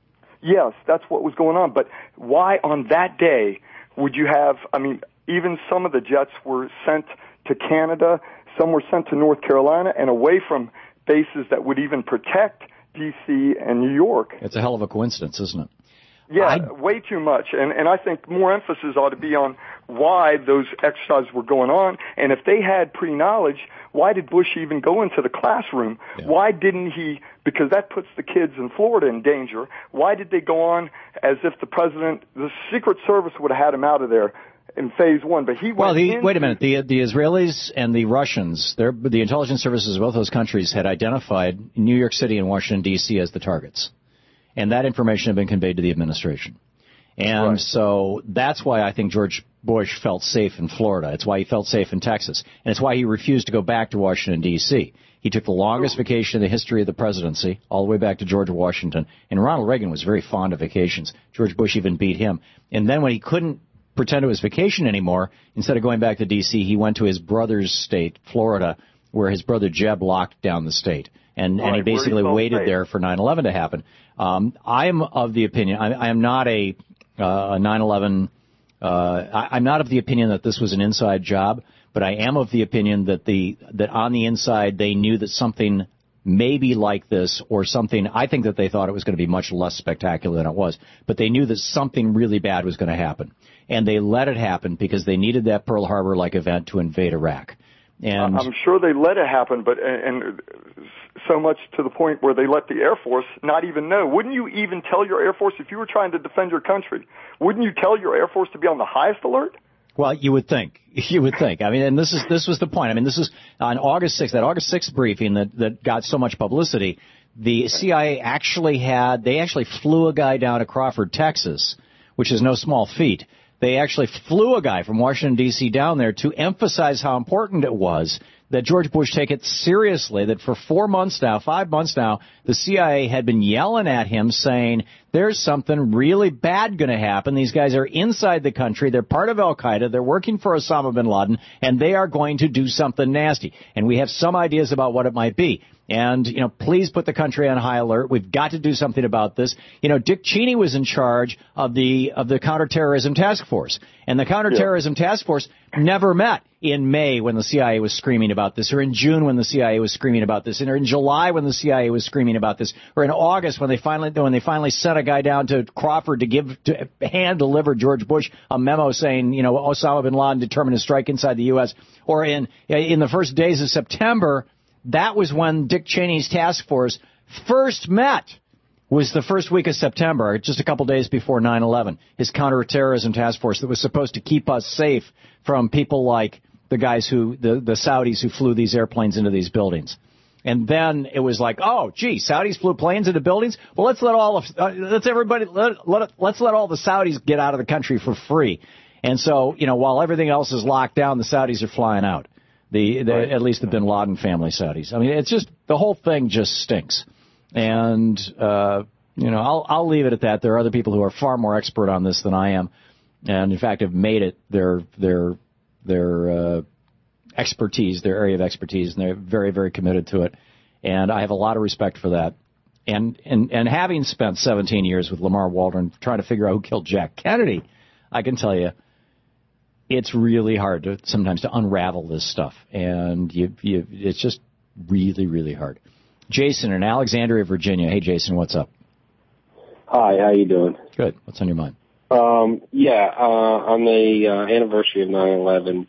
Yes, that's what was going on. But why on that day would you have, I mean, even some of the jets were sent to Canada, some were sent to North Carolina, and away from bases that would even protect D C and New York. It's a hell of a coincidence, isn't it? Yeah, I... way too much. And, and I think more emphasis ought to be on why those exercises were going on. And if they had pre-knowledge, why did Bush even go into the classroom? Yeah. Why didn't he, because that puts the kids in Florida in danger, why did they go on as if the president, the Secret Service would have had him out of there in phase one? But he went Well, the, into... wait a minute. The the Israelis and the Russians, the intelligence services of both those countries had identified New York City and Washington, D C as the targets. And that information had been conveyed to the administration. And Right. so that's why I think George Bush felt safe in Florida. It's why he felt safe in Texas. And it's why he refused to go back to Washington, D C. He took the longest vacation in the history of the presidency, all the way back to George Washington. And Ronald Reagan was very fond of vacations. George Bush even beat him. And then when he couldn't pretend it was vacation anymore, instead of going back to D C, he went to his brother's state, Florida, where his brother Jeb locked down the state. And, Right, and he where he basically felt waited safe. there for nine eleven to happen. Um, I am of the opinion, I, I am not a, uh, a nine eleven, uh, I, I'm not of the opinion that this was an inside job, but I am of the opinion that the, that on the inside they knew that something maybe like this or something, I think that they thought it was going to be much less spectacular than it was, but they knew that something really bad was going to happen. And they let it happen because they needed that Pearl Harbor-like event to invade Iraq. And I'm sure they let it happen, but and, and so much to the point where they let the Air Force not even know. Wouldn't you even tell your Air Force if you were trying to defend your country? Wouldn't you tell your Air Force to be on the highest alert? Well, you would think. You would think. I mean, and this is this was the point. I mean, this is on August sixth, that August sixth briefing that, that got so much publicity. The C I A actually had, they actually flew a guy down to Crawford, Texas, which is no small feat. They actually flew a guy from Washington, D C down there to emphasize how important it was that George Bush take it seriously, that for four months now, five months now, the C I A had been yelling at him saying, there's something really bad going to happen. These guys are inside the country. They're part of Al-Qaeda. They're working for Osama bin Laden, and they are going to do something nasty. And we have some ideas about what it might be. And, you know, please put the country on high alert. We've got to do something about this. You know, Dick Cheney was in charge of the of the counterterrorism task force. And the counterterrorism yeah. task force never met in May when the C I A was screaming about this, or in June when the C I A was screaming about this, or in July when the C I A was screaming about this, or in August when they finally when they finally sent a guy down to Crawford to give to hand deliver George Bush a memo saying, you know, Osama bin Laden determined to strike inside the U S, or in in the first days of September. That was when Dick Cheney's task force first met, was the first week of September, just a couple days before nine eleven, his counterterrorism task force that was supposed to keep us safe from people like the guys who, the, the Saudis who flew these airplanes into these buildings. And then it was like, oh, gee, Saudis flew planes into buildings? Well, let's let all of, uh, let's everybody, let, let, let's let all the Saudis get out of the country for free. And so, you know, while everything else is locked down, the Saudis are flying out. The, the right. At least the bin Laden family Saudis. I mean, it's just, the whole thing just stinks. And, uh, you know, I'll, I'll leave it at that. There are other people who are far more expert on this than I am. And in fact have made it their, their, their, uh, expertise, their area of expertise, and they're very, very committed to it. And I have a lot of respect for that. And, and, and having spent seventeen years with Lamar Waldron trying to figure out who killed Jack Kennedy, I can tell you, it's really hard to sometimes to unravel this stuff, and you, you, it's just really, really hard. Jason in Alexandria, Virginia. Hey, Jason, what's up? Hi, how you doing? Good. What's on your mind? Um, yeah, uh, on the uh, anniversary of nine eleven,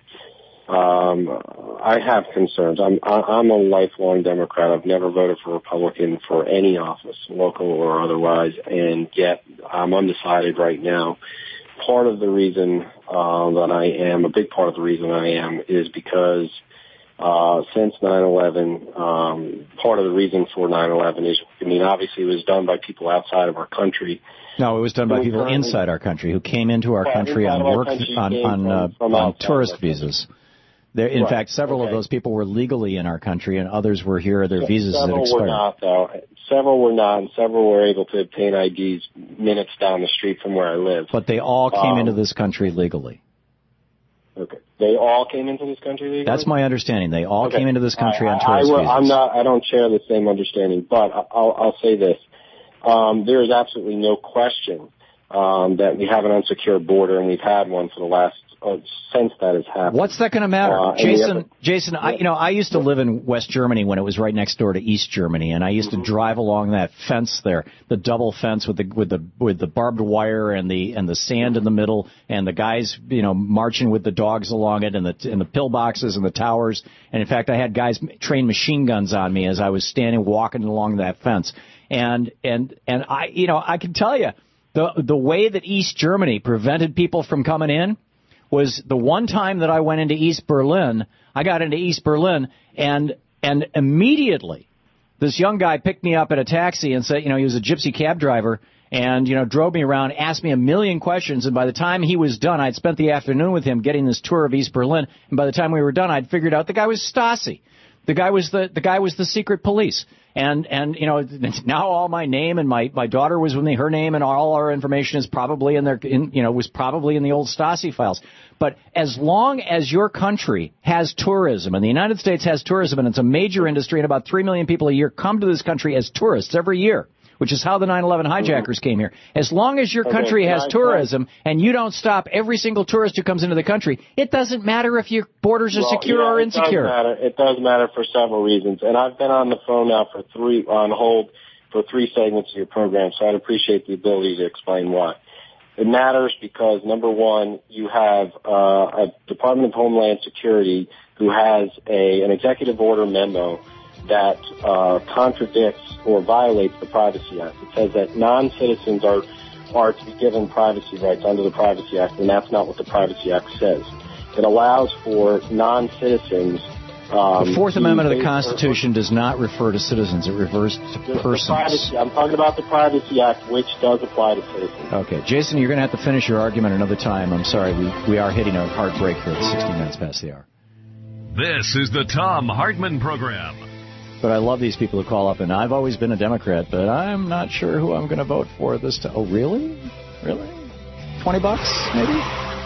um, I have concerns. I'm, I'm a lifelong Democrat. I've never voted for Republican for any office, local or otherwise, and yet I'm undecided right now. Part of the reason uh, that I am, a big part of the reason I am, is because uh, since nine eleven, um, part of the reason for nine eleven is, I mean, obviously it was done by people outside of our country. No, it was done by people inside our country who came into our country on work, on, on, uh, on tourist visas. There, in Right. fact, several Okay. of those people were legally in our country, and others were here. Their visas had Several expired. were not, though. Several were not, and several were able to obtain I Ds minutes down the street from where I live. But they all came Um, into this country legally. Okay. They all came into this country legally? That's my understanding. They all Okay. came into this country I, on I, tourist I will, visas. I'm not, I don't share the same understanding, but I- I'll, I'll say this. Um, there is absolutely no question um, that we have an unsecured border, and we've had one for the last, uh, since that has happened. What's that going to matter? Uh, and the Jason, other- Jason, I, you know, I used to live in West Germany when it was right next door to East Germany, and I used Mm-hmm. to drive along that fence there, the double fence with the with the with the barbed wire and the and the sand in the middle, and the guys, you know, marching with the dogs along it, and the and the pillboxes and the towers. And in fact, I had guys train machine guns on me as I was standing walking along that fence. And and and I, you know, I can tell you the the way that East Germany prevented people from coming in was the one time that I went into East Berlin. I got into East Berlin, and and immediately this young guy picked me up at a taxi and said, you know, he was a gypsy cab driver, and, you know, drove me around, asked me a million questions, and by the time he was done, I'd spent the afternoon with him getting this tour of East Berlin, and by the time we were done, I'd figured out the guy was Stasi. The guy was the the guy was the secret police. And, and you know, now all my name and my, my daughter was with me, her name and all our information is probably in their, in, you know, was probably in the old Stasi files. But as long as your country has tourism, and the United States has tourism, and it's a major industry, and about three million people a year come to this country as tourists every year, which is how the nine eleven hijackers came here. As long as your Okay, country has can I- tourism and you don't stop every single tourist who comes into the country, it doesn't matter if your borders are Well, secure yeah, or it does insecure. matter. It does matter for several reasons. And I've been on the phone now for three, on hold for three segments of your program, so I'd appreciate the ability to explain why. It matters because, number one, you have uh, a Department of Homeland Security who has a an executive order memo that uh, contradicts or violates the Privacy Act. It says that non-citizens are are to be given privacy rights under the Privacy Act, and that's not what the Privacy Act says. It allows for non-citizens. Um, The Fourth to Amendment of the base- Constitution does not refer to citizens. It refers to The- the persons. privacy, I'm talking about the Privacy Act, which does apply to citizens. Okay, Jason, you're going to have to finish your argument another time. I'm sorry, we, we are hitting a hard break here at sixty minutes past the hour. This is the Tom Hartman Program. But I love these people who call up, and I've always been a Democrat, but I'm not sure who I'm going to vote for this time. Oh, really? Really? Twenty bucks, maybe?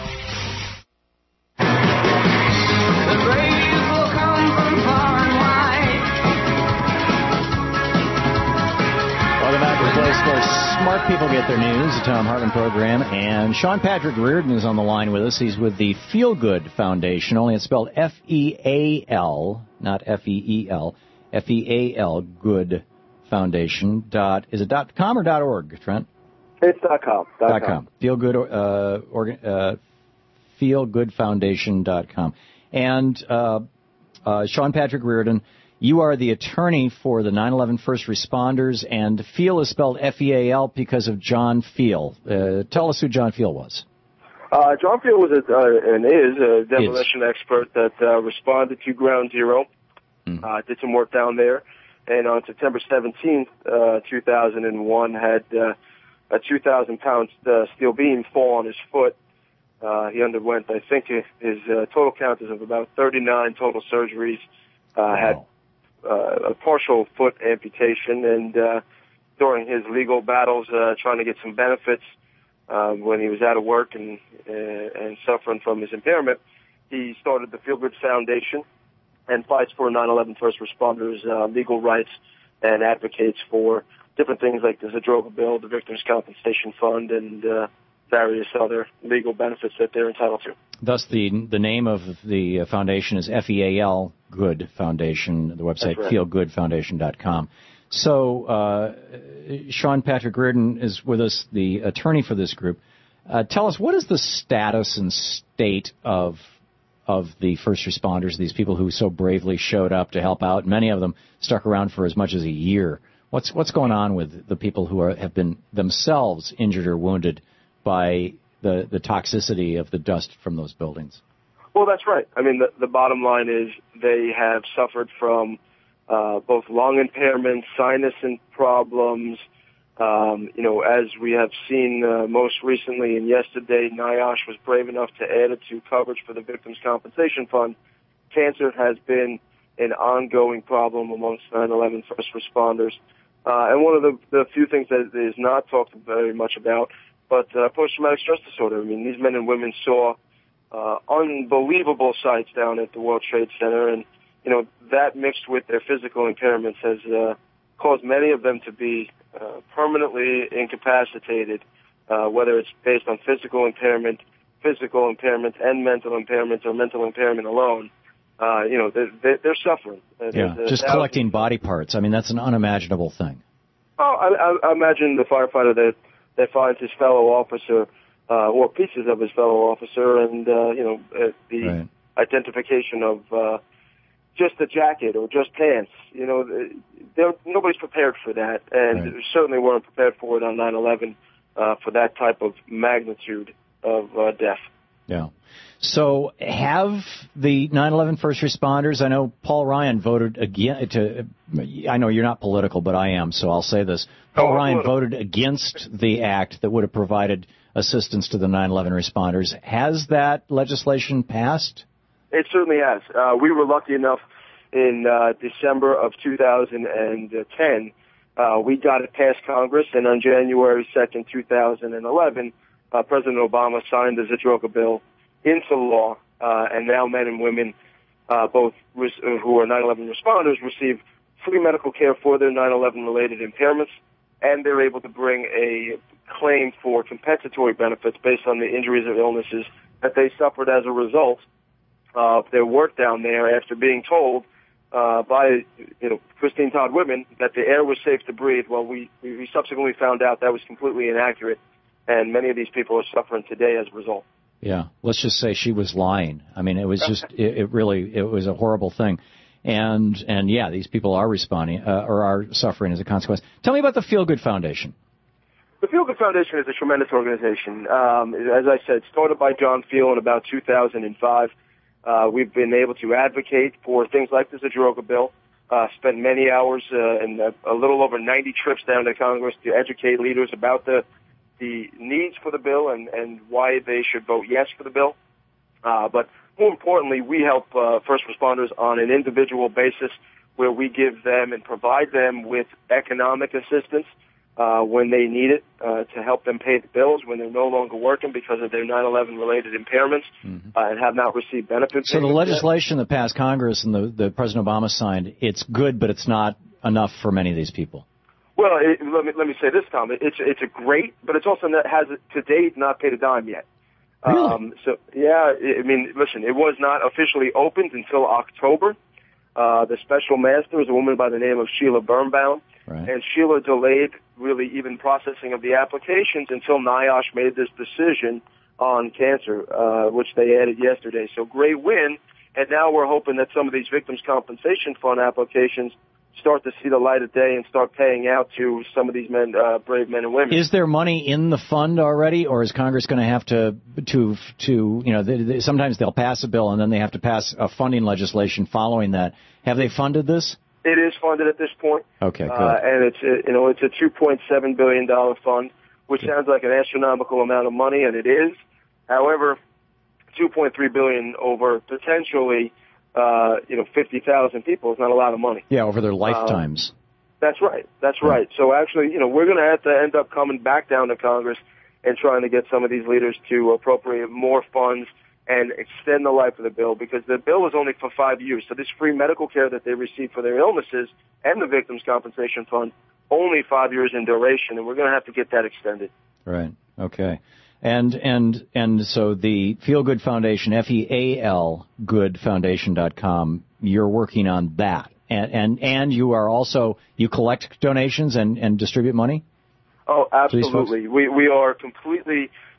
Welcome back to the place where smart people get their news, the Tom Hartman Program. And Sean Patrick Reardon is on the line with us. He's with the Feel Good Foundation, only it's spelled F E A L, not F E E L, F E A L, Good Foundation. Dot, is it dot com or dot org, Trent? It's dot com. Dot, Dot com. com. Feel Good, uh, organ, uh, feel good foundation dot com. And uh, uh, Sean Patrick Reardon, you are the attorney for the nine eleven first responders, and Feel is spelled F E A L because of John Feel. Uh, tell us who John Feel was. Uh, John Field was a, uh, and is a demolition expert that uh, responded to Ground Zero. Mm. Uh, did some work down there, and on September seventeenth, uh, two thousand one, had uh, a two thousand pound uh, steel beam fall on his foot. Uh, he underwent, I think, his uh, total count is of about thirty-nine total surgeries. Uh, had uh, a partial foot amputation, and uh, during his legal battles, uh, trying to get some benefits uh, when he was out of work and uh, and suffering from his impairment, he started the Feel Good Foundation and fights for nine eleven first responders' uh, legal rights and advocates for different things like the Zadroga Bill, the Victims' Compensation Fund, and uh, various other legal benefits that they're entitled to. Thus, the the name of the foundation is F E A L Good Foundation. The website That's right. feel good foundation dot com. So, uh, Sean Patrick Reardon is with us, the attorney for this group. Uh, tell us, what is the status and state of of the first responders, these people who so bravely showed up to help out? Many of them stuck around for as much as a year. What's what's going on with the people who are, have been themselves injured or wounded by the, the toxicity of the dust from those buildings? Well, that's right. I mean, the, the bottom line is they have suffered from uh, both lung impairment, sinus problems. Um, you know, as we have seen uh, most recently and yesterday, NIOSH was brave enough to add it to coverage for the Victims' Compensation Fund. Cancer has been an ongoing problem amongst nine eleven first responders. Uh, and one of the, the few things that is not talked very much about, but uh, post-traumatic stress disorder. I mean, these men and women saw uh, unbelievable sights down at the World Trade Center, and, you know, that mixed with their physical impairments has uh, caused many of them to be uh, permanently incapacitated, uh, whether it's based on physical impairment, physical impairment, and mental impairment, or mental impairment alone. Uh, you know, they're, they're suffering. Yeah, just collecting body parts. I mean, that's an unimaginable thing. Oh, I, I imagine the firefighter that, that finds his fellow officer, uh, or pieces of his fellow officer, and, uh, you know, uh, the right. identification of, uh, just a jacket or just pants. You know, they're, nobody's prepared for that, and right. certainly weren't prepared for it on nine eleven, uh, for that type of magnitude of, uh, death. Yeah. So have the nine eleven first responders, I know Paul Ryan voted again to, I know you're not political, but I am, so I'll say this. Paul Oh, Ryan political. voted against the act that would have provided assistance to the nine eleven responders. Has that legislation passed? It certainly has. Uh, we were lucky enough in uh, December of two thousand ten, uh, we got it past Congress, and on January second, two thousand eleven, uh, President Obama signed the Zadroga bill into law, uh, and now men and women, uh, both res- who are nine eleven responders, receive free medical care for their nine eleven related impairments, and they're able to bring a claim for compensatory benefits based on the injuries or illnesses that they suffered as a result of their work down there after being told uh, by, you know, Christine Todd Whitman that the air was safe to breathe. Well, we, we subsequently found out that was completely inaccurate, and many of these people are suffering today as a result. Yeah, let's just say she was lying. I mean, it was just, it, it really, it was a horrible thing. And, and yeah, these people are responding, uh, or are suffering as a consequence. Tell me about the Feel Good Foundation. The Feel Good Foundation is a tremendous organization. Um, as I said, started by John Feel in about two thousand five. Uh, we've been able to advocate for things like the Zadroga bill, uh, spent many hours uh, and a, a little over ninety trips down to Congress to educate leaders about the the needs for the bill and, and why they should vote yes for the bill. Uh, but more importantly, we help uh, first responders on an individual basis where we give them and provide them with economic assistance uh, when they need it uh, to help them pay the bills when they're no longer working because of their nine eleven related impairments mm-hmm. uh, and have not received benefits. So the legislation that passed Congress and the, the President Obama signed, it's good, but it's not enough for many of these people. Well, it, let me let me say this, Tom. It's it's a great, but it's also not, has to date not paid a dime yet. Really? Um, so yeah, I mean, listen, it was not officially opened until October. Uh, the special master is a woman by the name of Sheila Birnbaum, right. and Sheila delayed really even processing of the applications until NIOSH made this decision on cancer, uh, which they added yesterday. So great win, and now we're hoping that some of these Victims' Compensation Fund applications start to see the light of day and start paying out to some of these men, uh, brave men and women. Is there money in the fund already, or is Congress going to have to, to, to, you know, they, they, sometimes they'll pass a bill and then they have to pass a funding legislation following that. Have they funded this? It is funded at this point. Okay, good. Uh, and it's, a, you know, it's a two point seven billion dollars fund, which sounds like an astronomical amount of money, and it is. However, two point three billion dollars over potentially Uh, you know, fifty thousand people is not a lot of money. Yeah, over their lifetimes. Um, that's right. That's right. So actually, you know, we're going to have to end up coming back down to Congress and trying to get some of these leaders to appropriate more funds and extend the life of the bill, because the bill is only for five years. So this free medical care that they receive for their illnesses and the Victims' Compensation Fund, only five years in duration, and we're going to have to get that extended. Right. Okay. And and and so the Feel Good Foundation, F E A L good foundation dot com, you're working on that. And and, and you are also, you collect donations and, and distribute money? Oh, absolutely. We we are completely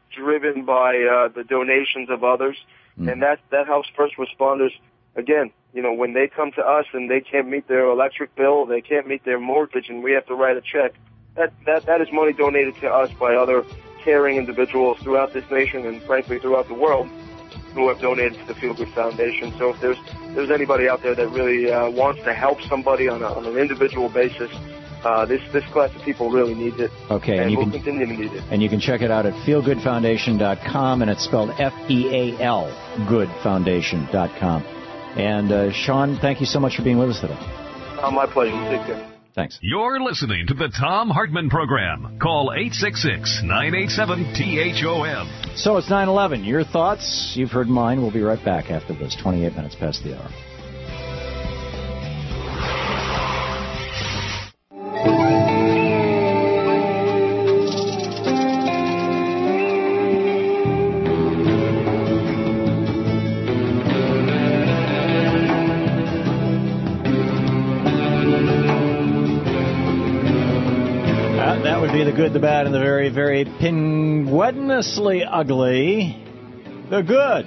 driven by uh, the donations of others, Mm. and that that helps first responders. Again, you know, when they come to us and they can't meet their electric bill, they can't meet their mortgage, and we have to write a check. That that that is money donated to us by other caring individuals throughout this nation and frankly throughout the world who have donated to the Feel Good Foundation. So if there's there's anybody out there that really uh, wants to help somebody on, a, on an individual basis, uh, this this class of people really needs it. Okay, and, and you we'll can continue to need it. and you can check it out at feel good foundation dot com, and it's spelled F E A L good foundation dot com. And uh, Sean, thank you so much for being with us today. Uh, my pleasure. Take care. Thanks. You're listening to the Tom Hartman Program. Call eight six six, nine eight seven, T H O M. So it's nine eleven. Your thoughts? You've heard mine. We'll be right back after this. twenty-eight minutes past the hour. That would be the good, the bad, and the very, very penguinously ugly. The good.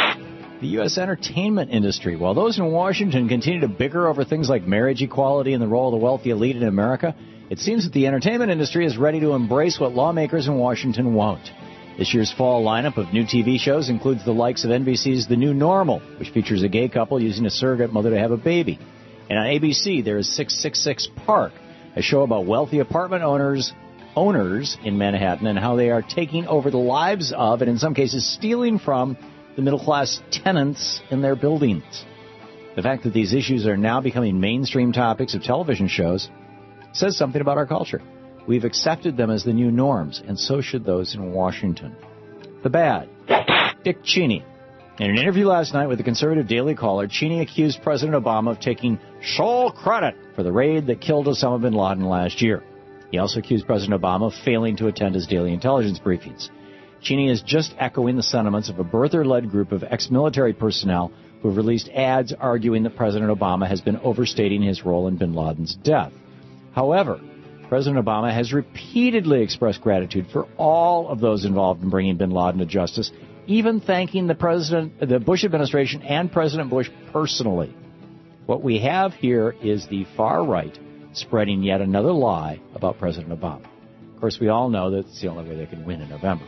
The U S entertainment industry. While those in Washington continue to bicker over things like marriage equality and the role of the wealthy elite in America, it seems that the entertainment industry is ready to embrace what lawmakers in Washington won't. This year's fall lineup of new T V shows includes the likes of N B C's The New Normal, which features a gay couple using a surrogate mother to have a baby. And on A B C, there is six six six Park, a show about wealthy apartment owners owners in Manhattan and how they are taking over the lives of, and in some cases stealing from, the middle-class tenants in their buildings. The fact that these issues are now becoming mainstream topics of television shows says something about our culture. We've accepted them as the new norms, and so should those in Washington. The bad. Dick Cheney. In an interview last night with the conservative Daily Caller, Cheney accused President Obama of taking sole credit for the raid that killed Osama bin Laden last year. He also accused President Obama of failing to attend his daily intelligence briefings. Cheney is just echoing the sentiments of a birther-led group of ex-military personnel who have released ads arguing that President Obama has been overstating his role in bin Laden's death. However, President Obama has repeatedly expressed gratitude for all of those involved in bringing bin Laden to justice, even thanking the president, the Bush administration and President Bush personally. What we have here is the far right spreading yet another lie about President Obama. Of course, we all know that it's the only way they can win in November.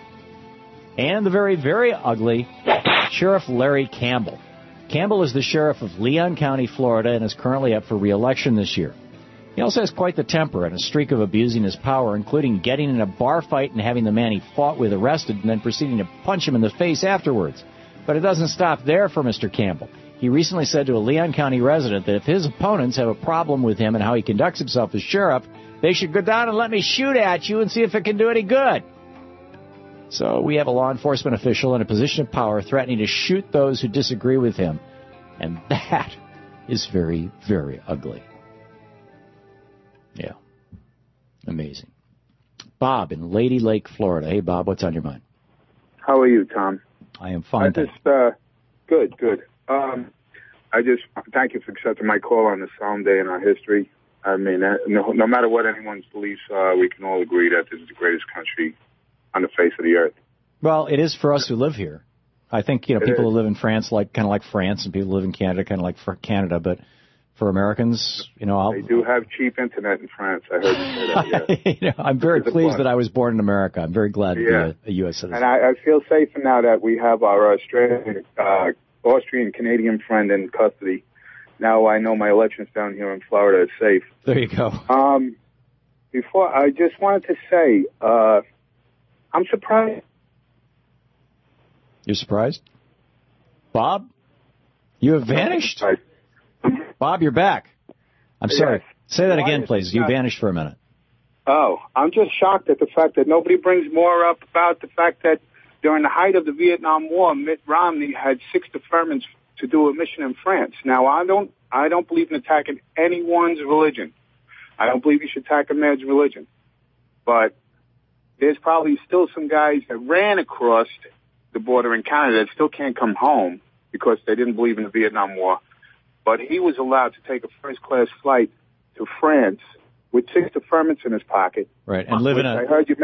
And the very, very ugly Sheriff Larry Campbell. Campbell is the sheriff of Leon County, Florida, and is currently up for re-election this year. He also has quite the temper and a streak of abusing his power, including getting in a bar fight and having the man he fought with arrested and then proceeding to punch him in the face afterwards. But it doesn't stop there for Mister Campbell. He recently said to a Leon County resident that if his opponents have a problem with him and how he conducts himself as sheriff, they should go down and let me shoot at you and see if it can do any good. So we have a law enforcement official in a position of power threatening to shoot those who disagree with him. And that is very, very ugly. Yeah. Amazing. Bob in Lady Lake, Florida. Hey, Bob, what's on your mind? How are you, Tom? I am fine. I just, uh, good, good. Um, I just thank you for accepting my call on the solemn day in our history. I mean, uh, no, no matter what anyone's beliefs are, we can all agree that this is the greatest country on the face of the earth. Well, it is for us who live here. I think, you know, It people is. who live in France like kind of like France, and people who live in Canada kind of like for Canada. But for Americans, you know, I'll, They do have cheap internet in France. I heard you say that. Yeah. you know, I'm very Which is a pleased plus. that I was born in America. I'm very glad to Yeah. be a, a U S citizen. And I, I feel safer now that we have our Australian, uh, Austrian Canadian friend in custody. Now I know my elections down here in Florida is safe. There you go. Um, before I just wanted to say, uh, I'm surprised. You're surprised? Bob? You have vanished? Bob, you're back. I'm sorry. Say that Why again, is please. it You not- vanished for a minute. Oh, I'm just shocked at the fact that nobody brings more up about the fact that during the height of the Vietnam War, Mitt Romney had six deferments to do a mission in France. Now, I don't, I don't believe in attacking anyone's religion. I don't believe you should attack a man's religion. But there's probably still some guys that ran across the border in Canada that still can't come home because they didn't believe in the Vietnam War. But he was allowed to take a first-class flight to France with six deferments in his pocket. Right, and live in which a... I heard you make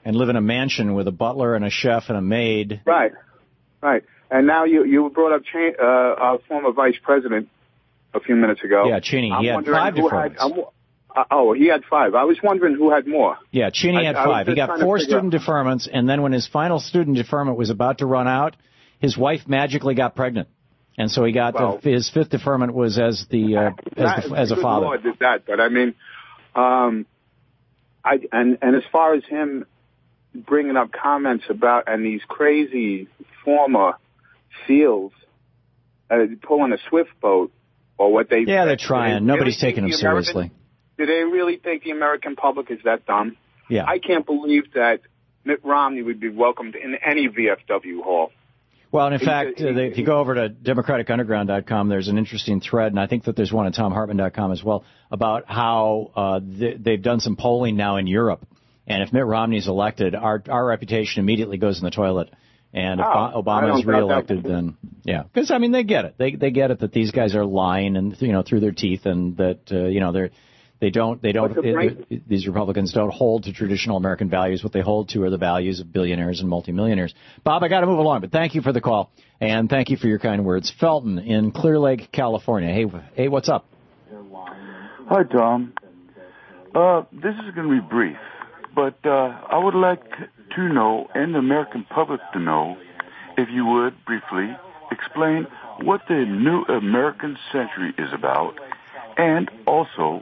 And live in a mansion with a butler and a chef and a maid. Right, right. And now you you brought up Ch- uh, our former vice president a few minutes ago. Yeah, Cheney. I'm He had wondering five who deferments. Had, uh, oh, he had five. I was wondering who had more. Yeah, Cheney I- had I was five. He just got trying to four figure student deferments, and then when his final student deferment was about to run out, his wife magically got pregnant. And so he got Well, the, his fifth deferment was as the uh, as, the, as a Good father. Lord did that, but I mean, um, I and and as far as him bringing up comments about and these crazy former SEALs uh, pulling a swift boat or what they Yeah, they're do trying. they Nobody's really taking think them the American- seriously. Do they really think the American public is that dumb? Yeah. I can't believe that Mitt Romney would be welcomed in any V F W hall. Well, and in He's fact, a- uh, they, if you go over to democratic underground dot com, there's an interesting thread, and I think that there's one at tom hartman dot com as well, about how uh, they, they've done some polling now in Europe. And if Mitt Romney's elected, our our reputation immediately goes in the toilet. And if Oh, Bo- I Obama don't is doubt reelected, that. then, yeah. Because, I mean, they get it. They they get it that these guys are lying and, you know, through their teeth, and that, uh, you know, they're... They don't, they don't, But the brain- they- these Republicans don't hold to traditional American values. What they hold to are the values of billionaires and multimillionaires. Bob, I got to move along, but thank you for the call, and thank you for your kind words. Felton in Clear Lake, California. Hey, hey, what's up? Hi, Tom. Uh, this is going to be brief, but uh, I would like to know, and the American public to know, if you would briefly explain what the new American century is about. And also,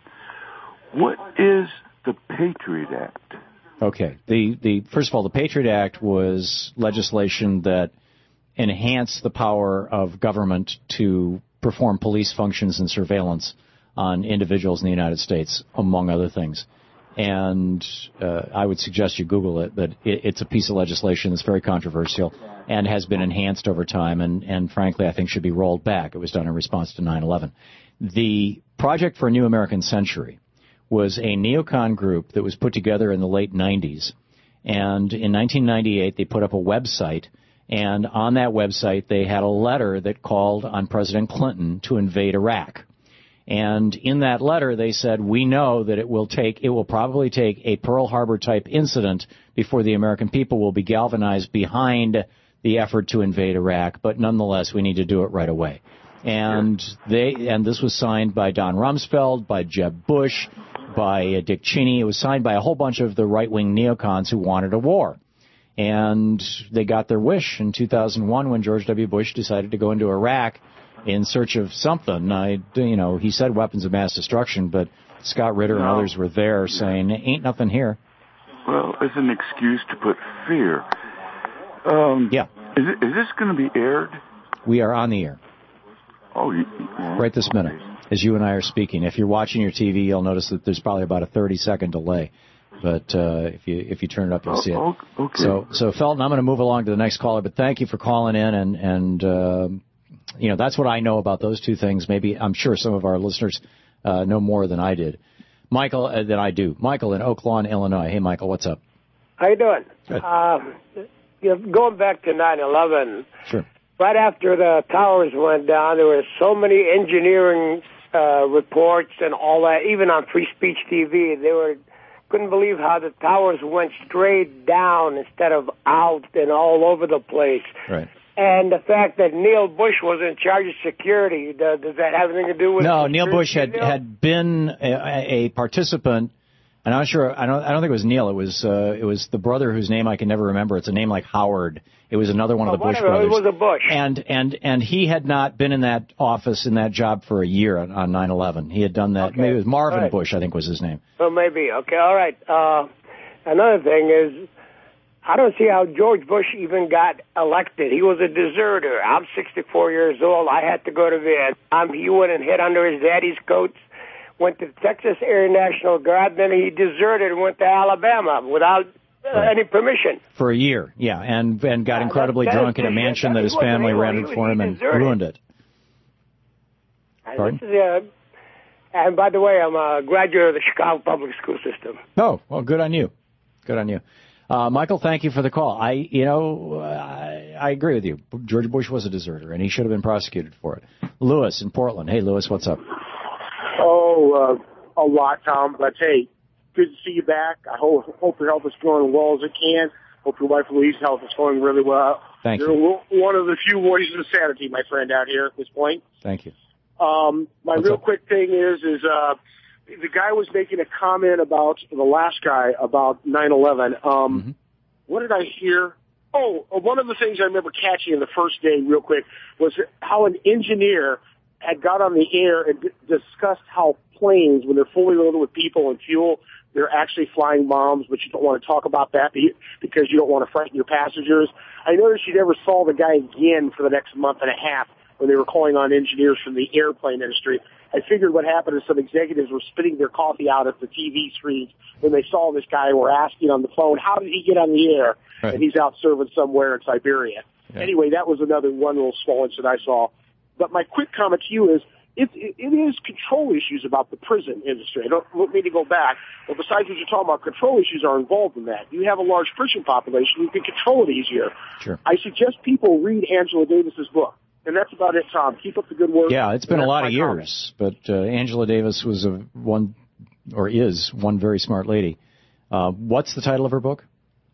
what is the Patriot Act? Okay. The, the, first of all, the Patriot Act was legislation that enhanced the power of government to perform police functions and surveillance on individuals in the United States, among other things. And uh, I would suggest you Google it, that it, it's a piece of legislation that's very controversial and has been enhanced over time, and, and frankly, I think should be rolled back. It was done in response to nine eleven. The Project for a New American Century was a neocon group that was put together in the late nineties. And in nineteen ninety-eight, they put up a website. And on that website, they had a letter that called on President Clinton to invade Iraq. And in that letter, they said, we know that it will take, it will probably take a Pearl Harbor type incident before the American people will be galvanized behind the effort to invade Iraq. But nonetheless, we need to do it right away. And they, and this was signed by Don Rumsfeld, by Jeb Bush, by uh, Dick Cheney. It was signed by a whole bunch of the right-wing neocons who wanted a war. And they got their wish in two thousand one when George W. Bush decided to go into Iraq in search of something. I, you know, he said weapons of mass destruction, but Scott Ritter and No. others were there saying, ain't nothing here. Well, it's an excuse to put fear. Um, yeah. Is, it, is this going to be aired? We are on the air. Oh, you, Right this minute, as you and I are speaking. If you're watching your T V, you'll notice that there's probably about a thirty-second delay. But uh, if you if you turn it up, you'll see it. Oh, okay. So, so Felton, I'm going to move along to the next caller. But thank you for calling in, and and uh, you know that's what I know about those two things. Maybe I'm sure some of our listeners uh, know more than I did. Michael, uh, than I do. Michael in Oak Lawn, Illinois. Hey, Michael, what's up? How you doing? Good. Um, you know, going back to nine eleven, Sure. right after the towers went down, there were so many engineering uh, reports and all that, even on Free Speech T V. They were couldn't believe how the towers went straight down instead of out and all over the place. Right. And the fact that Neil Bush was in charge of security, does, does that have anything to do with No, security? Neil Bush had Neil? had been a, a participant. And I'm not sure. I don't. I don't think it was Neil. It was. Uh, it was the brother whose name I can never remember. It's a name like Howard. It was another one of Oh, the Bush whatever, brothers. it was a Bush. And and and he had not been in that office in that job for a year on, on nine eleven. He had done that. Okay. Maybe it was Marvin Right. Bush, I think was his name. Well, maybe. Okay, all right. Uh, another thing is, I don't see how George Bush even got elected. He was a deserter. I'm sixty-four years old. I had to go to Vietnam. He went and hid under his daddy's coats, went to the Texas Air National Guard, then he deserted and went to Alabama without uh, any permission. For a year, yeah, and and got incredibly that- that drunk is in a bullshit. mansion That that is his what family they- rented he- for he him and deserted. ruined it. And Pardon? this is, uh, and by the way, I'm a graduate of the Chicago Public School System. Oh, well, good on you. Good on you. Uh, Michael, thank you for the call. I, you know, I, I agree with you. George Bush was a deserter, and he should have been prosecuted for it. Lewis in Portland. Hey, Lewis, what's up? Oh, uh, a lot, Tom. But hey, good to see you back. I hope, hope your health is going as well as it can. Hope your wife Louise's health is going really well. Thank You're you. one of the few voices of sanity, my friend, out here at this point. Thank you. Um, my What's real up? quick thing is, is, uh, the guy was making a comment about, the last guy, about nine eleven. Um, mm-hmm. What did I hear? Oh, one of the things I remember catching in the first day real quick was how an engineer had got on the air and d- discussed how planes, when they're fully loaded with people and fuel, they're actually flying bombs, but you don't want to talk about that because you don't want to frighten your passengers. I noticed you never saw the guy again for the next month and a half when they were calling on engineers from the airplane industry. I figured what happened is some executives were spitting their coffee out at the T V screens when they saw this guy and were asking on the phone, how did he get on the air? Right. And he's out serving somewhere in Siberia. Yeah. Anyway, that was another one little small incident I saw. But my quick comment to you is, it, it, it is control issues about the prison industry. I don't mean to go back, but besides what you're talking about, control issues are involved in that. You have a large prison population, you can control it easier. Sure. I suggest people read Angela Davis's book. And that's about it, Tom. Keep up the good work. Yeah, it's been a lot of years, comment. but uh, Angela Davis was a one, or is one very smart lady. Uh, what's the title of her book?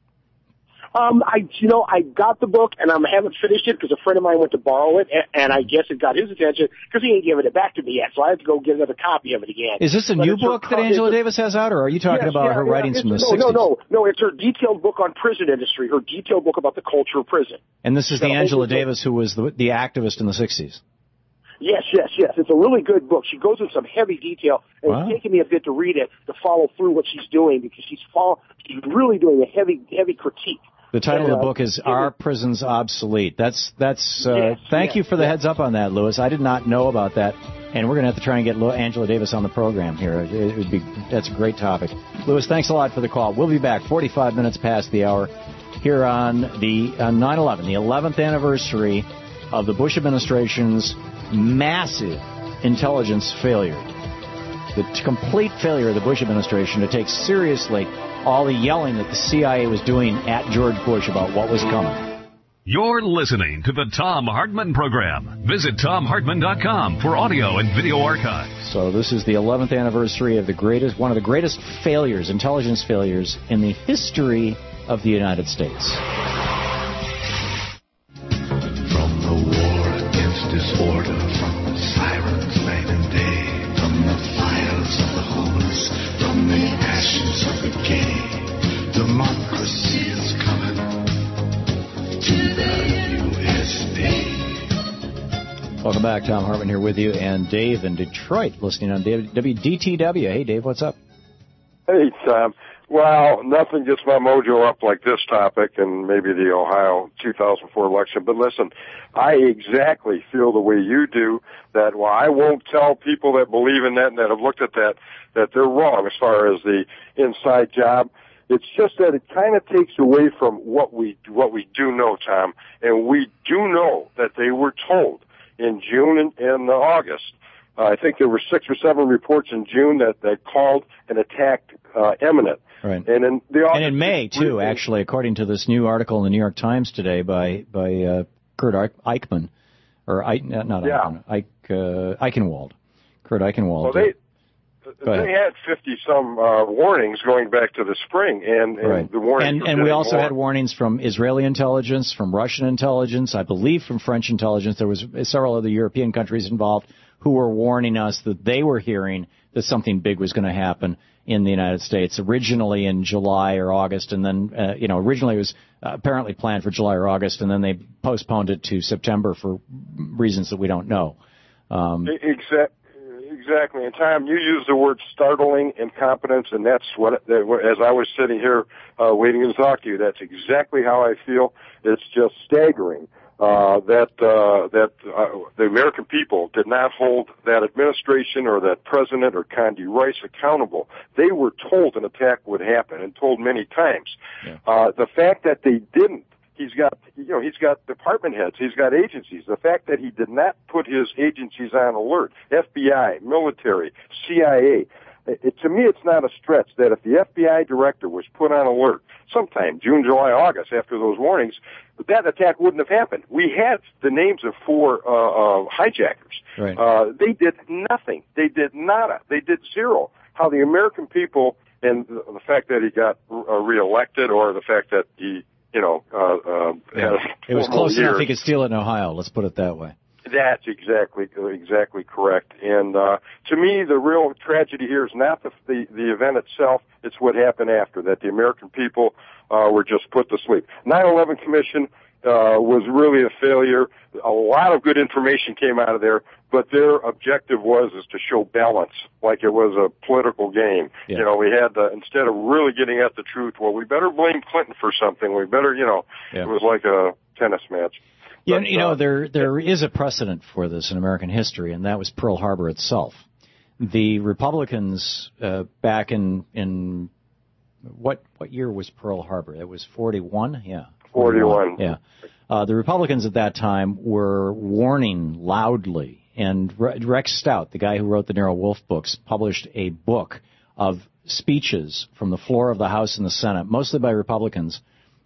Um, I, you know, I got the book and I haven't finished it because a friend of mine went to borrow it, and, and I guess it got his attention because he ain't given it back to me yet, so I have to go get another copy of it again. Is this a but new book that Angela Davis has out, or are you talking yes, about yeah, her yeah, writings from the no, sixties? No, no, no, it's her detailed book on prison industry, her detailed book about the culture of prison. And this is the so Angela Davis who was the, the activist in the sixties. Yes, yes, yes. It's a really good book. She goes into some heavy detail, and wow. It's taken me a bit to read it to follow through what she's doing because she's follow, she's really doing a heavy, heavy critique. The title and, of the uh, book is "Are Prisons Obsolete?" That's that's. Uh, yes, thank yes, you for the yes. heads up on that, Lewis. I did not know about that, and we're going to have to try and get Angela Davis on the program here. It, it would be that's a great topic. Lewis, thanks a lot for the call. We'll be back forty-five minutes past the hour here on the on nine eleven, the eleventh anniversary of the Bush administration's massive intelligence failure, the t- complete failure of the Bush administration to take seriously all the yelling that the C I A was doing at George Bush about what was coming. You're listening to the Thom Hartmann Program. Visit Thom Hartmann dot com for audio and video archives. So this is the eleventh anniversary of the greatest, one of the greatest failures, intelligence failures in the history of the United States. From the war against disorder, from the sirens night and day, from the fires of the homeless, from the ashes of the gay, democracy is coming to the U S A. Welcome back. Thom Hartmann here with you, and Dave in Detroit listening on W D T W. Hey, Dave, what's up? Hey, Tom. Well, nothing gets my mojo up like this topic and maybe the Ohio two thousand four election. But listen, I exactly feel the way you do, that while I won't tell people that believe in that and that have looked at that, that they're wrong as far as the inside job. It's just that it kind of takes away from what we what we do know, Tom. And we do know that they were told in June and, and August. Uh, I think there were six or seven reports in June that, that called an attack uh, imminent. Right. And in the and in May too, actually, according to this new article in the New York Times today by by uh, Kurt Eichmann, or I, not yeah. Eichmann, Eich, uh, Eichenwald, Kurt Eichenwald. Well, they they had fifty some uh, warnings going back to the spring, and, and right. the warnings. And, and we also more. had warnings from Israeli intelligence, from Russian intelligence, I believe from French intelligence. There was several other European countries involved who were warning us that they were hearing that something big was going to happen in the United States, originally in July or August, and then, uh, you know, originally it was uh, apparently planned for July or August, and then they postponed it to September for reasons that we don't know. Um, exactly. Exactly. And Tom, you used the word startling incompetence, and that's what, as I was sitting here uh, waiting to talk to you, that's exactly how I feel. It's just staggering uh, that uh, that uh, the American people did not hold that administration or that president or Condi Rice accountable. They were told an attack would happen, and told many times. Yeah. Uh, the fact that they didn't. He's got, you know, he's got department heads. He's got agencies. The fact that he did not put his agencies on alert, F B I, military, C I A, it, to me it's not a stretch that if the F B I director was put on alert sometime, June, July, August, after those warnings, that attack wouldn't have happened. We had the names of four uh, uh, hijackers. Right. Uh, they did nothing. They did nada. They did zero. How the American people and the, the fact that he got uh, reelected, or the fact that he, you know, uh, uh, Yeah. had It was four close more enough years. he could steal it in Ohio. Let's put it that way. That's exactly exactly correct. And uh, to me, the real tragedy here is not the, the the event itself; it's what happened after that. The American people uh, were just put to sleep. nine eleven Commission uh, was really a failure. A lot of good information came out of there, but their objective was is to show balance, like it was a political game. Yeah. You know, we had to, instead of really getting at the truth, well, we better blame Clinton for something. We better, you know, Yeah. it was like a tennis match. Yeah, But, you know, uh, there there is a precedent for this in American history, and that was Pearl Harbor itself. The Republicans uh, back in in what what year was Pearl Harbor? It was forty-one, yeah. forty-one. Yeah. Uh, the Republicans at that time were warning loudly, and Re- Rex Stout, the guy who wrote the Nero Wolfe books, published a book of speeches from the floor of the House and the Senate, mostly by Republicans,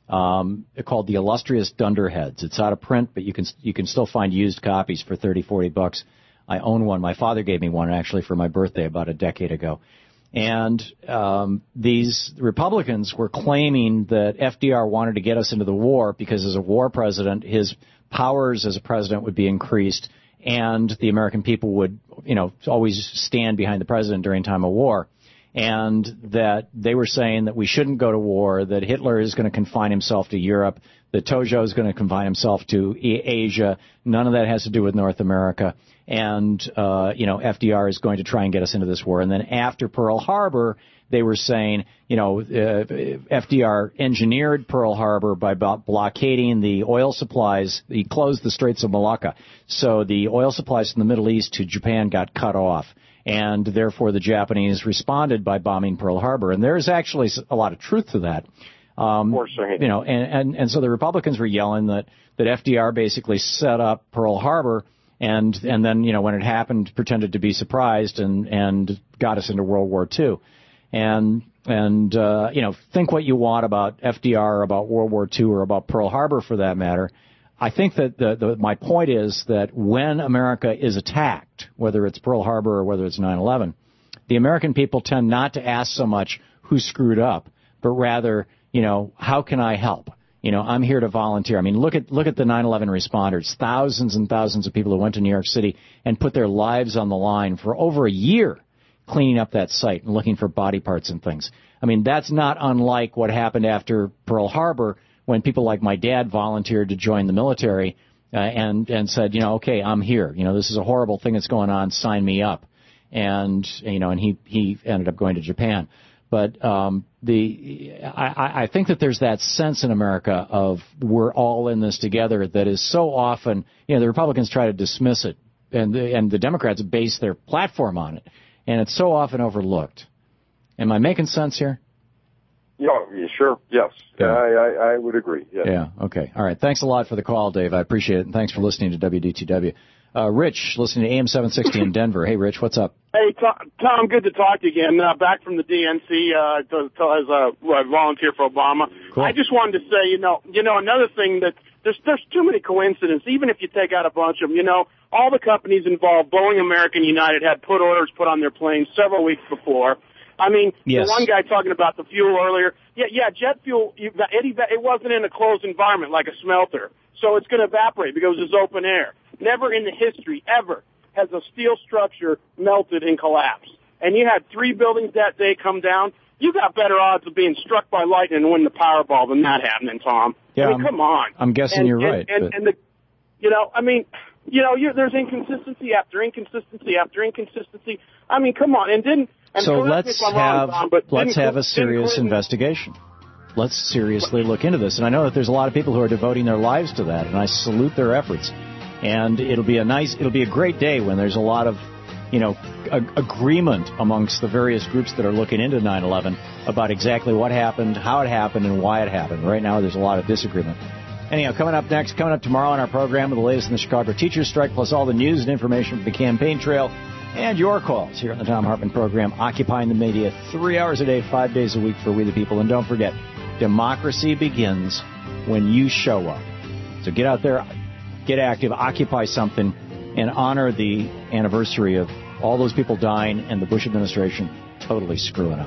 um, called The Illustrious Dunderheads. It's out of print, but you can you can still find used copies for thirty, forty bucks. I own one. My father gave me one, actually, for my birthday about a decade ago. And um, these Republicans were claiming that F D R wanted to get us into the war because as a war president, his powers as a president would be increased, and the American people would, you know, always stand behind the president during time of war. And that they were saying that we shouldn't go to war, that Hitler is going to confine himself to Europe, that Tojo is going to confine himself to Asia. None of that has to do with North America. And, uh, you know, F D R is going to try and get us into this war. And then after Pearl Harbor, they were saying, you know, uh, F D R engineered Pearl Harbor by blockading the oil supplies. He closed the Straits of Malacca. So the oil supplies from the Middle East to Japan got cut off. And therefore the Japanese responded by bombing Pearl Harbor. And there's actually a lot of truth to that. Um, you know, and, and, and so the Republicans were yelling that, that F D R basically set up Pearl Harbor and, and then, you know, when it happened, pretended to be surprised and, and got us into World War Two. And, and, uh, you know, think what you want about F D R, or about World War Two, or about Pearl Harbor for that matter. I think that the, the, my point is that when America is attacked, whether it's Pearl Harbor or whether it's nine eleven, the American people tend not to ask so much who screwed up, but rather, you know, how can I help? You know, I'm here to volunteer. I mean, look at look at the nine eleven responders, thousands and thousands of people who went to New York City and put their lives on the line for over a year cleaning up that site and looking for body parts and things. I mean, that's not unlike what happened after Pearl Harbor, when people like my dad volunteered to join the military uh, and and said, you know, okay, I'm here. You know, this is a horrible thing that's going on. Sign me up. And, you know, and he, he ended up going to Japan. But um, the I, I think that there's that sense in America of we're all in this together that is so often, you know, the Republicans try to dismiss it, and the, and the Democrats base their platform on it. And it's so often overlooked. Am I making sense here? Yeah, yeah, sure. Yes. Yeah. I, I, I would agree. Yes. Yeah. Okay. All right. Thanks a lot for the call, Dave. I appreciate it. And thanks for listening to W D T W. Uh, Rich, listening to A M seven sixty in Denver. Hey, Rich, what's up? Hey, Tom, good to talk to you again. Uh, back from the D N C uh, to, to, as a uh, volunteer for Obama. Cool. I just wanted to say, you know, you know, another thing that there's there's too many coincidences. Even if you take out a bunch of them, you know, all the companies involved, Boeing, American, United, had put orders put on their planes several weeks before. I mean, yes. The one guy talking about the fuel earlier, yeah, yeah, jet fuel, you, it, it wasn't in a closed environment like a smelter, so it's going to evaporate because it's open air. Never in the history, ever, has a steel structure melted and collapsed. And you had three buildings that day come down. You got better odds of being struck by lightning and winning the Powerball than that happening, Tom. Yeah, I mean, I'm, come on. I'm guessing and, you're and, right. And, but... and the, you know, I mean, you know, you, there's inconsistency after inconsistency after inconsistency. I mean, come on. And didn't. And so let's have wrong, Tom, but let's have a didn't serious Clinton, investigation. Let's seriously look into this. And I know that there's a lot of people who are devoting their lives to that, and I salute their efforts. And it'll be a nice, it'll be a great day when there's a lot of, you know, a, agreement amongst the various groups that are looking into nine eleven about exactly what happened, how it happened, and why it happened. Right now, there's a lot of disagreement. Anyhow, coming up next, coming up tomorrow on our program, with the latest in the Chicago teachers strike, plus all the news and information from the campaign trail, and your calls here on the Thom Hartmann program, occupying the media three hours a day, five days a week for We the People. And don't forget, democracy begins when you show up. So get out there, get active, occupy something, and honor the anniversary of all those people dying and the Bush administration totally screwing up.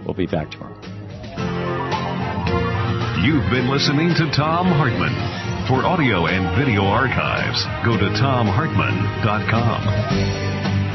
We'll be back tomorrow. You've been listening to Thom Hartmann. For audio and video archives, go to thom hartmann dot com.